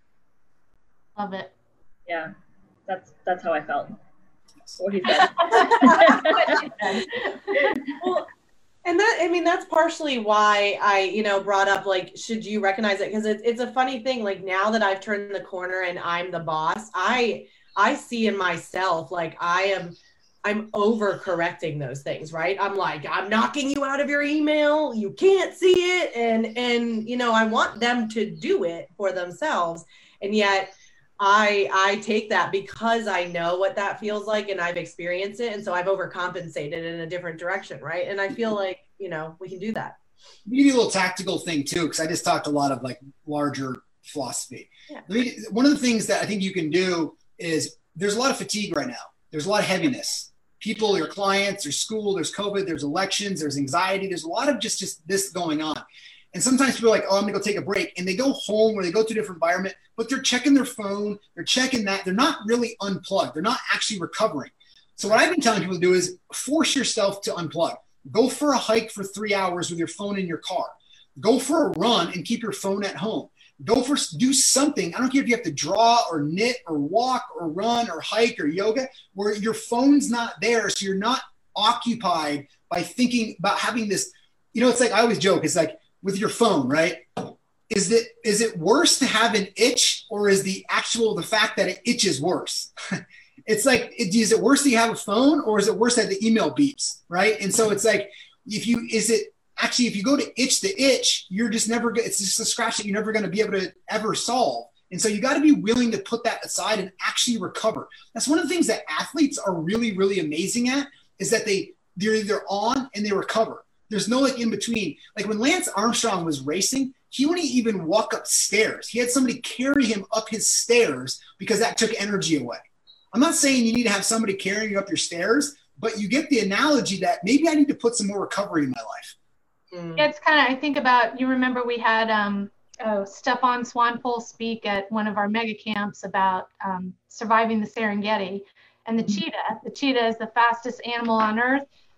Love it. Yeah, that's that's how I felt. What he said. Well, and that, I mean, that's partially why I, you know, brought up, like, should you recognize it? Because it, it's a funny thing. Like, now that I've turned the corner and I'm the boss, I, I see in myself, like, I am, I'm overcorrecting those things, right? I'm like, I'm knocking you out of your email. You can't see it. And, and, you know, I want them to do it for themselves. And yet I I take that because I know what that feels like and I've experienced it. And so I've overcompensated in a different direction, right? And I feel like, you know, we can do that. Maybe a little tactical thing too, because I just talked a lot of like larger philosophy. Yeah. One of the things that I think you can do is there's a lot of fatigue right now. There's a lot of heaviness. People, your clients, there's school, there's COVID, there's elections, there's anxiety. There's a lot of just, just this going on. And sometimes people are like, oh, I'm gonna go take a break. And they go home or they go to a different environment, but they're checking their phone, they're checking that. They're not really unplugged. They're not actually recovering. So what I've been telling people to do is force yourself to unplug. Go for a hike for three hours with your phone in your car. Go for a run and keep your phone at home. Go for, do something. I don't care if you have to draw or knit or walk or run or hike or yoga, where your phone's not there. So you're not occupied by thinking about having this, you know, it's like, I always joke, it's like, with your phone, right? Is it is it worse to have an itch, or is the actual the fact that it itches worse? It's like, is it worse that you have a phone, or is it worse that the email beeps, right? And so it's like, if you is it actually if you go to itch the itch, you're just never it's just a scratch that you're never going to be able to ever solve. And so you got to be willing to put that aside and actually recover. That's one of the things that athletes are really really amazing at, is that they they're either on and they recover. There's no like in between. Like when Lance Armstrong was racing, he wouldn't even walk upstairs. He had somebody carry him up his stairs because that took energy away. I'm not saying you need to have somebody carrying you up your stairs, but you get the analogy that maybe I need to put some more recovery in my life. Mm. Yeah, it's kind of, I think about, you remember we had um, oh, Stefan Swanepoel speak at one of our mega camps about um, surviving the Serengeti, and the cheetah. The cheetah is the fastest animal on earth.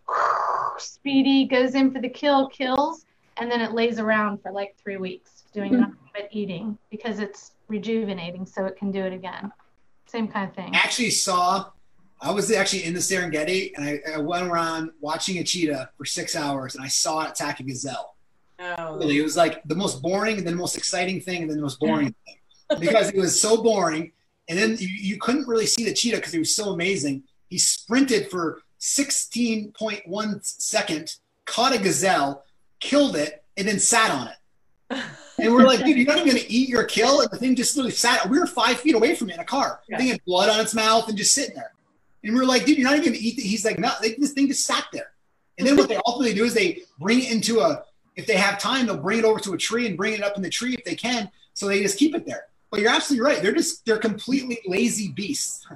Speedy, goes in for the kill, kills, and then it lays around for like three weeks doing mm-hmm. nothing but eating because it's rejuvenating, so it can do it again. Same kind of thing. I actually saw, I was actually in the Serengeti, and I, I went around watching a cheetah for six hours, and I saw it attack a gazelle. Oh. Really, it was like the most boring, and then the most exciting thing, and then the most boring thing, because it was so boring, and then you, you couldn't really see the cheetah because it was so amazing. He sprinted for sixteen point one seconds, caught a gazelle, killed it, and then sat on it. And we're like, dude, you're not even going to eat your kill? And the thing just literally sat. We were five feet away from it in a car. Yeah. The thing had blood on its mouth and just sitting there. And we we're like, dude, you're not even going to eat it. He's like, no, they, this thing just sat there. And then what they ultimately do is they bring it into a, if they have time, they'll bring it over to a tree and bring it up in the tree if they can. So they just keep it there. But you're absolutely right. They're just, they're completely lazy beasts.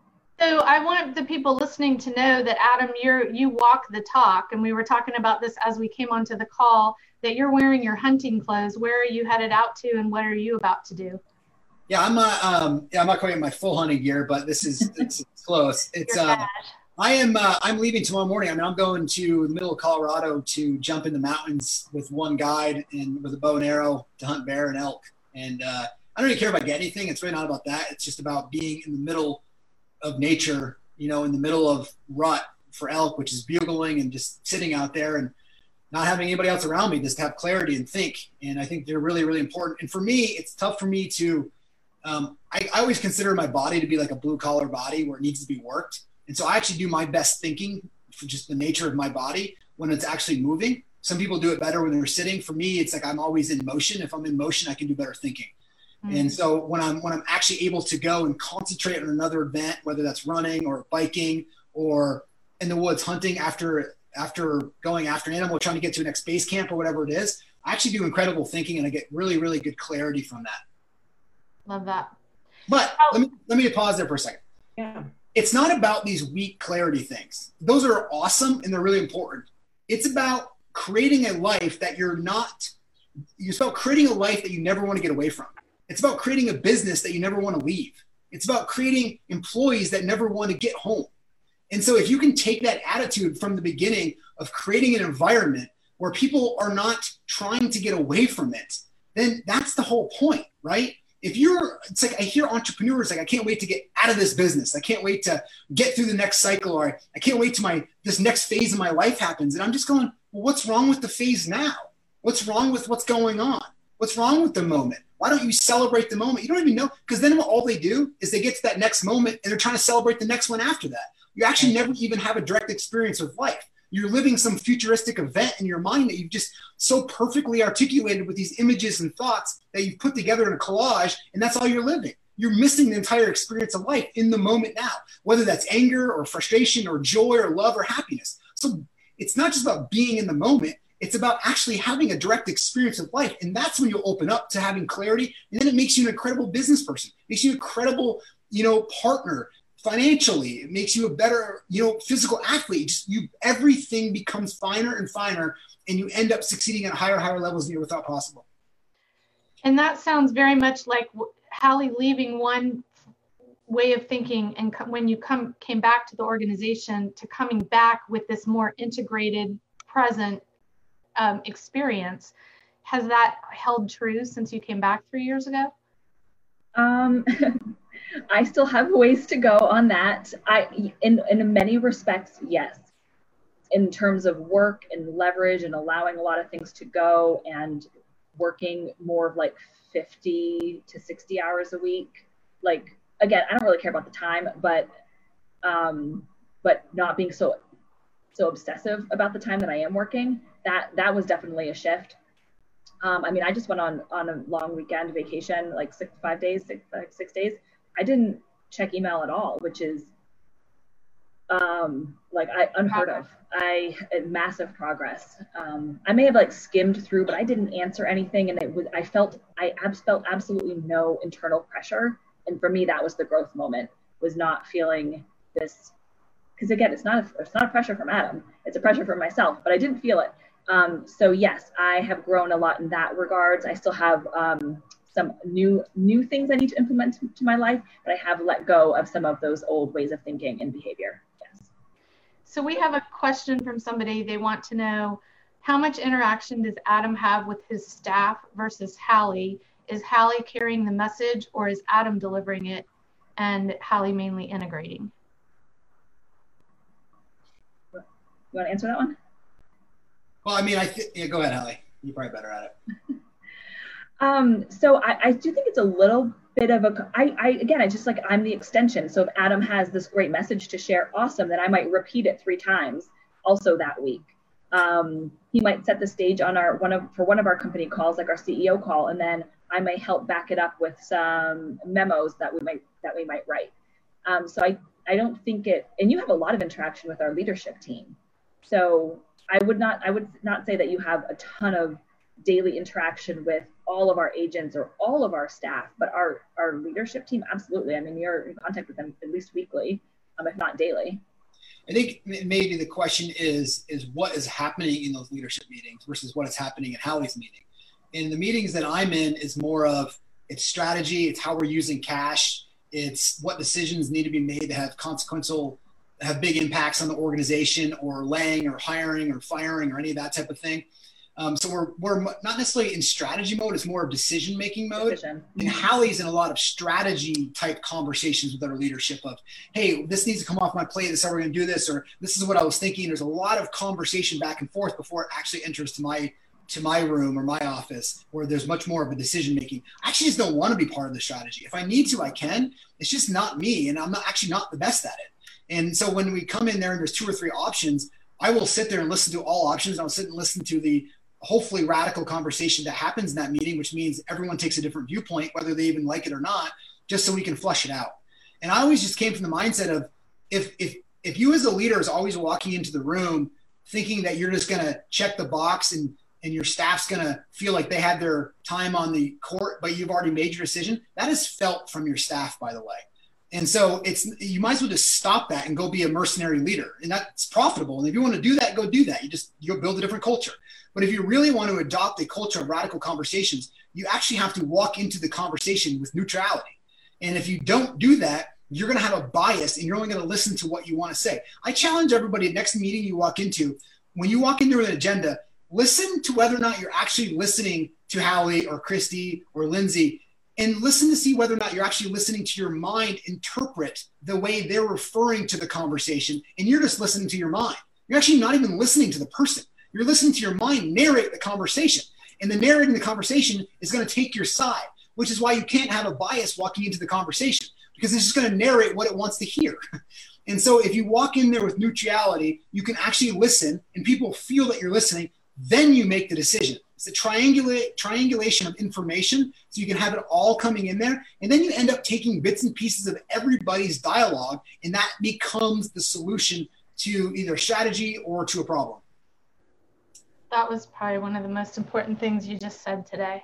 So I want the people listening to know that, Adam, you're, you walk the talk, and we were talking about this as we came onto the call, that you're wearing your hunting clothes. Where are you headed out to, and what are you about to do? Yeah, I'm uh, um, yeah, I'm not quite in my full hunting gear, but this is it's, it's close. It's uh, I am uh, I'm leaving tomorrow morning. I mean, I'm going to the middle of Colorado to jump in the mountains with one guide and with a bow and arrow to hunt bear and elk. And uh, I don't really care about getting anything. It's really not about that. It's just about being in the middle of nature, you know, in the middle of rut for elk, which is bugling and just sitting out there and not having anybody else around me, just to have clarity and think. And I think they're really, really important. And for me, it's tough for me to, um, I, I always consider my body to be like a blue collar body where it needs to be worked. And so I actually do my best thinking for just the nature of my body when it's actually moving. Some people do it better when they're sitting. For me, it's like I'm always in motion. If I'm in motion, I can do better thinking. Mm-hmm. And so when I'm when I'm actually able to go and concentrate on another event, whether that's running or biking or in the woods hunting after after going after an animal, trying to get to a next base camp or whatever it is, I actually do incredible thinking, and I get really, really good clarity from that. Love that. But oh. let me let me pause there for a second. Yeah. It's not about these weak clarity things. Those are awesome and they're really important. It's about creating a life that you're not, it's about creating a life that you never want to get away from. It's about creating a business that you never want to leave. It's about creating employees that never want to get home. And so if you can take that attitude from the beginning of creating an environment where people are not trying to get away from it, then that's the whole point, right? If you're, it's like I hear entrepreneurs like, I can't wait to get out of this business. I can't wait to get through the next cycle, or I, I can't wait till my, this next phase of my life happens. And I'm just going, well, what's wrong with the phase now? What's wrong with what's going on? What's wrong with the moment? Why don't you celebrate the moment? You don't even know, because then all they do is they get to that next moment and they're trying to celebrate the next one after that. You actually never even have a direct experience with life. You're living some futuristic event in your mind that you've just so perfectly articulated with these images and thoughts that you've put together in a collage, and that's all you're living. you're missing the entire experience of life in the moment now, whether that's anger or frustration or joy or love or happiness. So it's not just about being in the moment. It's about actually having a direct experience of life. And that's when you'll open up to having clarity. And then it makes you an incredible business person. It makes you an incredible, you know, partner financially. It makes you a better, you know, physical athlete. Just you, everything becomes finer and finer, and you end up succeeding at higher, higher levels than you ever thought possible. And that sounds very much like Hallie leaving one way of thinking, and co- when you come came back to the organization, to coming back with this more integrated, present um, experience. Has that held true since you came back three years ago? Um, I still have ways to go on that. I, in in many respects, yes. In terms of work and leverage and allowing a lot of things to go and working more of like fifty to sixty hours a week. Like, again, I don't really care about the time, but um, but not being so so obsessive about the time that I am working, that that was definitely a shift. Um, I mean, I just went on on a long weekend vacation, like six, five days, six, like six days. I didn't check email at all, which is um, like I unheard of. I massive progress. Um, I may have like skimmed through, but I didn't answer anything, and it was I felt I abs- felt absolutely no internal pressure. And for me, that was the growth moment. Was not feeling this, because again, it's not a, it's not a pressure from Adam. It's a pressure from myself, but I didn't feel it. Um, so yes, I have grown a lot in that regards. I still have um, some new new things I need to implement to, to my life, but I have let go of some of those old ways of thinking and behavior. Yes. So we have a question from somebody. They want to know, how much interaction does Adam have with his staff versus Hallie? Is Hallie carrying the message, or is Adam delivering it and Hallie mainly integrating? You want to answer that one? Well, I mean, I think, yeah, go ahead, Hallie. You're probably better at it. um, so I, I do think it's a little bit of a, I, I, again, I just like, I'm the extension. So if Adam has this great message to share, awesome, then I might repeat it three times also that week. Um, he might set the stage on our, one of, for one of our company calls, like our C E O call, and then I may help back it up with some memos that we might, that we might write. Um, so I, I don't think it, and you have a lot of interaction with our leadership team. So I would not, I would not say that you have a ton of daily interaction with all of our agents or all of our staff, but our, our leadership team, absolutely. I mean, you're in contact with them at least weekly, um, if not daily. I think maybe the question is, is what is happening in those leadership meetings versus what is happening in Hallie's meeting. In the meetings that I'm in is more of, it's strategy, it's how we're using cash, it's what decisions need to be made to have consequential, have big impacts on the organization, or laying or hiring or firing or any of that type of thing. Um, so we're we're not necessarily in strategy mode, it's more of decision-making mode. Decision. And Hallie's in a lot of strategy type conversations with our leadership of, hey, this needs to come off my plate, this is how we're gonna do this, or this is what I was thinking. There's a lot of conversation back and forth before it actually enters to my to my room or my office, where there's much more of a decision-making. I actually just don't want to be part of the strategy. If I need to, I can. It's just not me, and I'm not actually not the best at it. And so when we come in there and there's two or three options, I will sit there and listen to all options. I'll sit and listen to the hopefully radical conversation that happens in that meeting, which means everyone takes a different viewpoint, whether they even like it or not, just so we can flush it out. And I always just came from the mindset of, if if if you as a leader is always walking into the room thinking that you're just going to check the box and and your staff's going to feel like they had their time on the court, but you've already made your decision, that is felt from your staff, by the way. And so it's, you might as well just stop that and go be a mercenary leader. And that's profitable. And if you want to do that, go do that. You just, you'll build a different culture. But if you really want to adopt a culture of radical conversations, you actually have to walk into the conversation with neutrality. And if you don't do that, you're going to have a bias and you're only going to listen to what you want to say. I challenge everybody, next meeting you walk into, when you walk into an agenda, listen to whether or not you're actually listening to Hallie or Christy or Lindsay, and listen to see whether or not you're actually listening to your mind interpret the way they're referring to the conversation, and you're just listening to your mind. You're actually not even listening to the person. You're listening to your mind narrate the conversation, and the narrating the conversation is going to take your side, which is why you can't have a bias walking into the conversation, because it's just going to narrate what it wants to hear. And so if you walk in there with neutrality, you can actually listen, and people feel that you're listening. Then you make the decision. It's a triangulate triangulation of information, so you can have it all coming in there. And then you end up taking bits and pieces of everybody's dialogue, and that becomes the solution to either a strategy or to a problem. That was probably one of the most important things you just said today.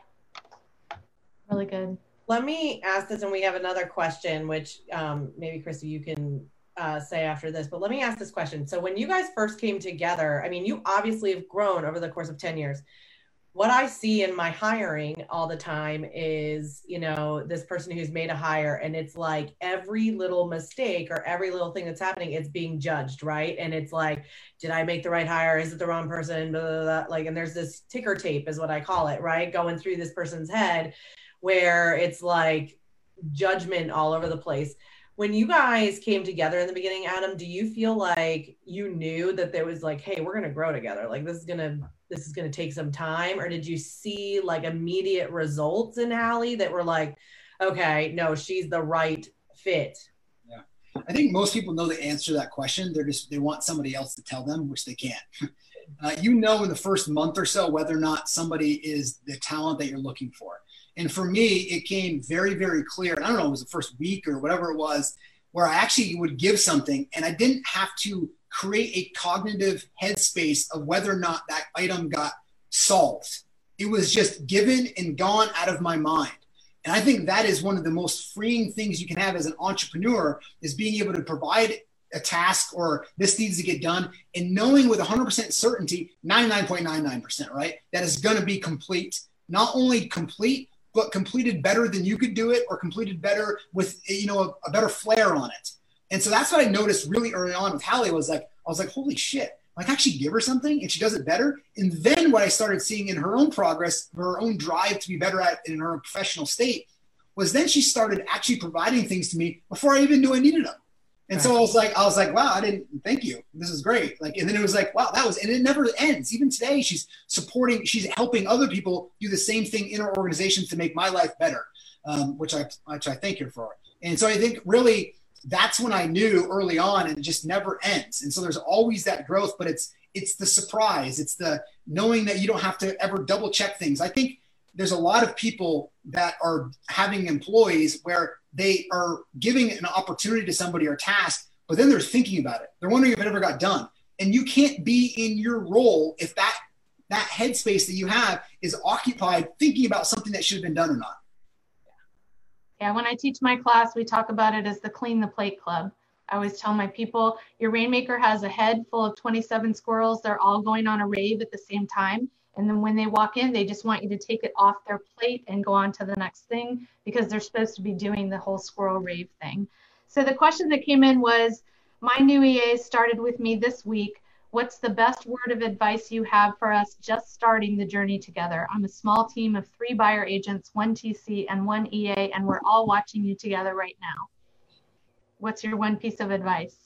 Really good. Let me ask this, and we have another question, which um, maybe, Christy, you can uh, say after this, but let me ask this question. So when you guys first came together, I mean, you obviously have grown over the course of ten years. What I see in my hiring all the time is, you know, this person who's made a hire, and it's like every little mistake or every little thing that's happening, it's being judged, right? And it's like, did I make the right hire? Is it the wrong person? Blah, blah, blah. Like, and there's this ticker tape is what I call it, right? Going through this person's head, where it's like judgment all over the place. When you guys came together in the beginning, Adam, do you feel like you knew that there was like, hey, we're going to grow together? Like this is going to, this is going to take some time? Or did you see like immediate results in Hallie that were like, okay, no, she's the right fit? Yeah. I think most people know the answer to that question. They're just, they want somebody else to tell them, which they can't. Uh, you know, in the first month or so, whether or not somebody is the talent that you're looking for. And for me, it came very, very clear. And I don't know, it was the first week or whatever it was, where I actually would give something and I didn't have to create a cognitive headspace of whether or not that item got solved. It was just given and gone out of my mind. And I think that is one of the most freeing things you can have as an entrepreneur, is being able to provide a task or this needs to get done, and knowing with one hundred percent certainty, ninety-nine point nine nine percent, right, that is going to be complete. Not only complete, but completed better than you could do it, or completed better with, you know, a, a better flair on it. And so that's what I noticed really early on with Hallie, was like, I was like, holy shit, I can actually give her something and she does it better. And then what I started seeing in her own progress, her own drive to be better at in her professional state, was then she started actually providing things to me before I even knew I needed them. And so I was like, I was like, wow, I didn't, thank you. This is great. Like, and then it was like, wow, that was, and it never ends. Even today, she's supporting, she's helping other people do the same thing in her organization to make my life better, um, which I, which I thank her for. And so I think really that's when I knew early on, and it just never ends. And so there's always that growth, but it's, it's the surprise. It's the knowing that you don't have to ever double check things. I think there's a lot of people that are having employees where they are giving an opportunity to somebody or a task, but then they're thinking about it. They're wondering if it ever got done. And you can't be in your role if that that headspace that you have is occupied thinking about something that should have been done or not. Yeah, when I teach my class, we talk about it as the clean the plate club. I always tell my people, your rainmaker has a head full of twenty-seven squirrels. They're all going on a rave at the same time. And then when they walk in, they just want you to take it off their plate and go on to the next thing, because they're supposed to be doing the whole squirrel rave thing. So the question that came in was, my new E A started with me this week. What's the best word of advice you have for us just starting the journey together? I'm a small team of three buyer agents, one T C and one E A, and we're all watching you together right now. What's your one piece of advice?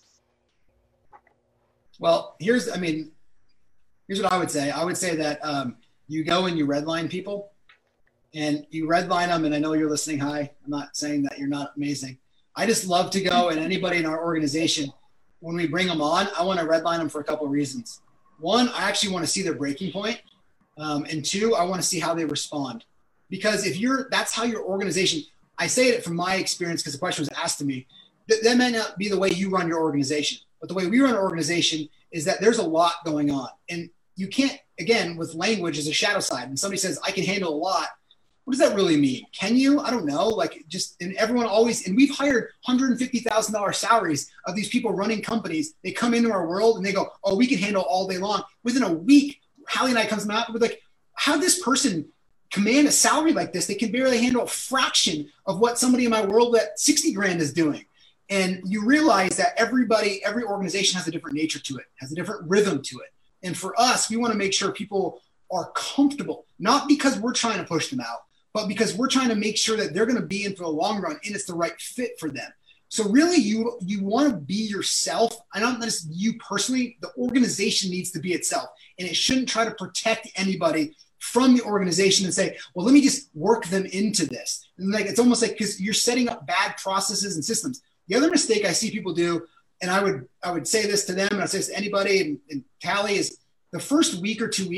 Well, here's, I mean, here's what I would say. I would say that um, you go and you redline people, and you redline them. And I know you're listening. Hi, I'm not saying that you're not amazing. I just love to go, and anybody in our organization, when we bring them on, I want to redline them for a couple of reasons. One, I actually want to see their breaking point. Um, and two, I want to see how they respond. Because if you're, that's how your organization, I say it from my experience because the question was asked to me, that, that may not be the way you run your organization. But the way we run our organization is that there's a lot going on. And you can't, again, with language as a shadow side. And somebody says, I can handle a lot. What does that really mean? Can you? I don't know. Like just, and everyone always, and we've hired one hundred fifty thousand dollars salaries of these people running companies. They come into our world and they go, oh, we can handle all day long. Within a week, Hallie and I comes out with like, how this person command a salary like this? They can barely handle a fraction of what somebody in my world at sixty grand is doing. And you realize that everybody, every organization has a different nature to it, has a different rhythm to it. And for us, we want to make sure people are comfortable, not because we're trying to push them out, but because we're trying to make sure that they're going to be in for the long run and it's the right fit for them. So really, you you want to be yourself. I don't just you personally, the organization needs to be itself. And it shouldn't try to protect anybody from the organization and say, well, let me just work them into this. And like, it's almost like, because you're setting up bad processes and systems. The other mistake I see people do, and I would I would say this to them, and I say this to anybody, and, and Hallie, is the first week or two weeks,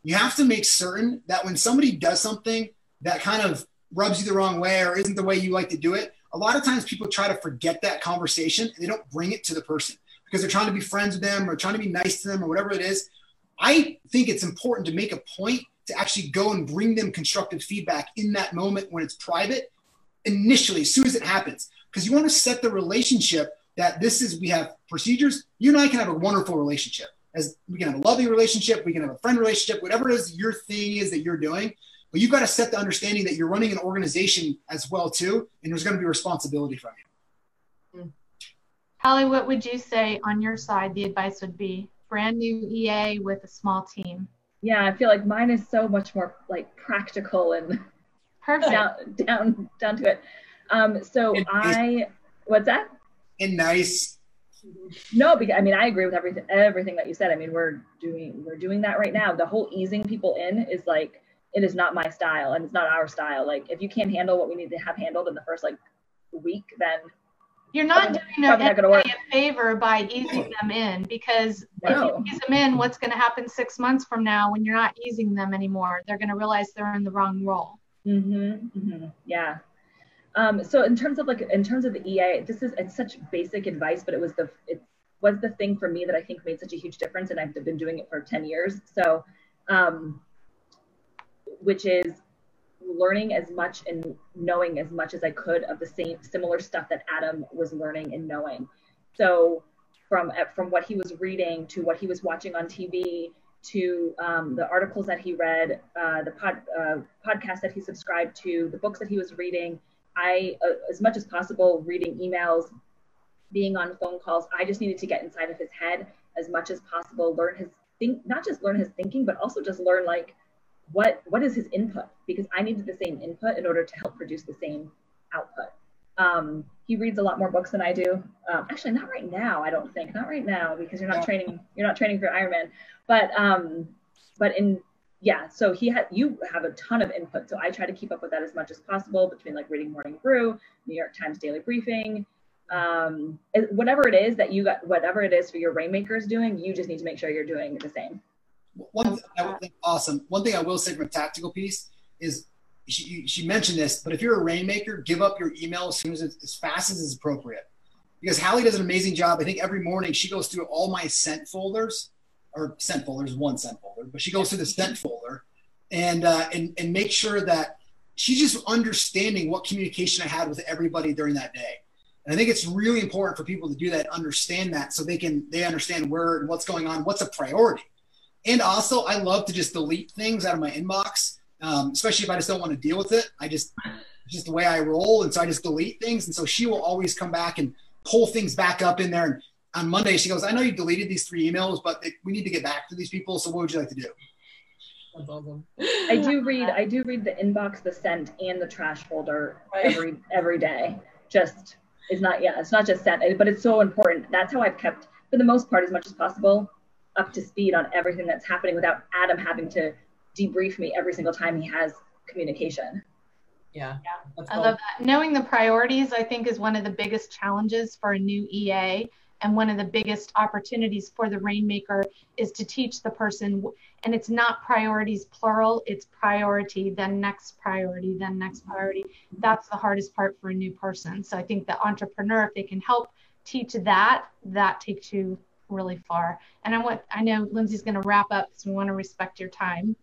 you have to make certain that when somebody does something that kind of rubs you the wrong way or isn't the way you like to do it, a lot of times people try to forget that conversation and they don't bring it to the person because they're trying to be friends with them or trying to be nice to them or whatever it is. I think it's important to make a point to actually go and bring them constructive feedback in that moment when it's private, initially, as soon as it happens, because you want to set the relationship that this is, we have procedures. You and I can have a wonderful relationship. As we can have a loving relationship, we can have a friend relationship, whatever it is your thing is that you're doing. But you've got to set the understanding that you're running an organization as well too, and there's going to be responsibility from you. Hallie, what would you say on your side the advice would be? Brand new E A with a small team. Yeah, I feel like mine is so much more like practical and perfect down down, down to it. Um, so and, I, what's that? And nice. No, because I mean I agree with everything everything that you said. I mean we're doing we're doing that right now. The whole easing people in is like, it is not my style and it's not our style. Like if you can't handle what we need to have handled in the first like week, then you're not doing anybody a favor by easing them in, because no. if you ease them in, what's going to happen six months from now when you're not easing them anymore? They're going to realize they're in the wrong role. Mm-hmm, mm-hmm. Yeah. Um, so in terms of like, in terms of the E A, this is, it's such basic advice, but it was the, it was the thing for me that I think made such a huge difference. And I've been doing it for ten years. So, um, which is learning as much and knowing as much as I could of the same similar stuff that Adam was learning and knowing. So from, from what he was reading to what he was watching on T V, to um, the articles that he read, uh, the pod, uh, podcast that he subscribed to, the books that he was reading, I, uh, as much as possible, reading emails, being on phone calls, I just needed to get inside of his head as much as possible, learn his think, not just learn his thinking, but also just learn like, what, what is his input? Because I needed the same input in order to help produce the same output. Um, he reads a lot more books than I do. Um, actually, not right now, I don't think, not right now, because you're not yeah. training, you're not training for Ironman, but, um, but in, yeah, so he had, you have a ton of input. So I try to keep up with that as much as possible between like reading Morning Brew, New York Times Daily Briefing, um, whatever it is that you got, whatever it is for your Rainmakers doing, you just need to make sure you're doing the same. One thing I would think, awesome. One thing I will say from a tactical piece is she, she mentioned this, but if you're a Rainmaker, give up your email as soon as it's, as fast as is appropriate. Because Hallie does an amazing job. I think every morning she goes through all my sent folders, or sent folders, one sent folder, but she goes through the sent folder and uh, and and make sure that she's just understanding what communication I had with everybody during that day. And I think it's really important for people to do that, understand that, so they can they understand where and what's going on, what's a priority. And also, I love to just delete things out of my inbox, um, especially if I just don't want to deal with it. I just, it's just the way I roll. And so I just delete things. And so she will always come back and pull things back up in there. And on Monday, she goes, I know you deleted these three emails, but they, we need to get back to these people. So what would you like to do? That's awesome. I do read, I do read the inbox, the sent, and the trash folder every, every day. Just, it's not, yeah, it's not just sent, but it's so important. That's how I've kept, for the most part, as much as possible, up to speed on everything that's happening without Adam having to debrief me every single time he has communication. Yeah, yeah. I love that. Knowing the priorities, I think, is one of the biggest challenges for a new E A, and one of the biggest opportunities for the Rainmaker is to teach the person, and it's not priorities plural, it's priority, then next priority, then next priority. That's the hardest part for a new person. So I think the entrepreneur, if they can help teach that, that takes you really far. And I want, I know Lindsay's going to wrap up, so we want to respect your time.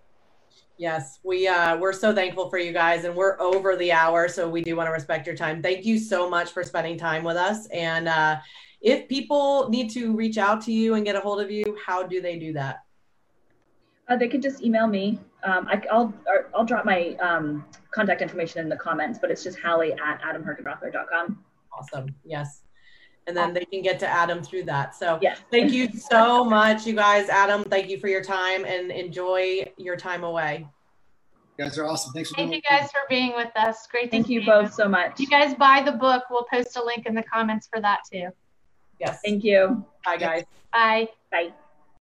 Yes, we uh we're so thankful for you guys, and we're over the hour, so we do want to respect your time. Thank you so much for spending time with us. And uh if people need to reach out to you and get a hold of you, how do they do that? Uh, they can just email me. Um, I, I'll I'll drop my um, contact information in the comments, but it's just Hallie at adam hergenrother dot com. Awesome. Yes. And then they can get to Adam through that. So yes. Thank you so much, you guys. Adam, thank you for your time, and enjoy your time away. You guys are awesome. Thanks for Thank being you guys for being with us. Great. Thank you both so much. You guys buy the book. We'll post a link in the comments for that too. Yes. Thank you. Bye, guys. Bye. Bye.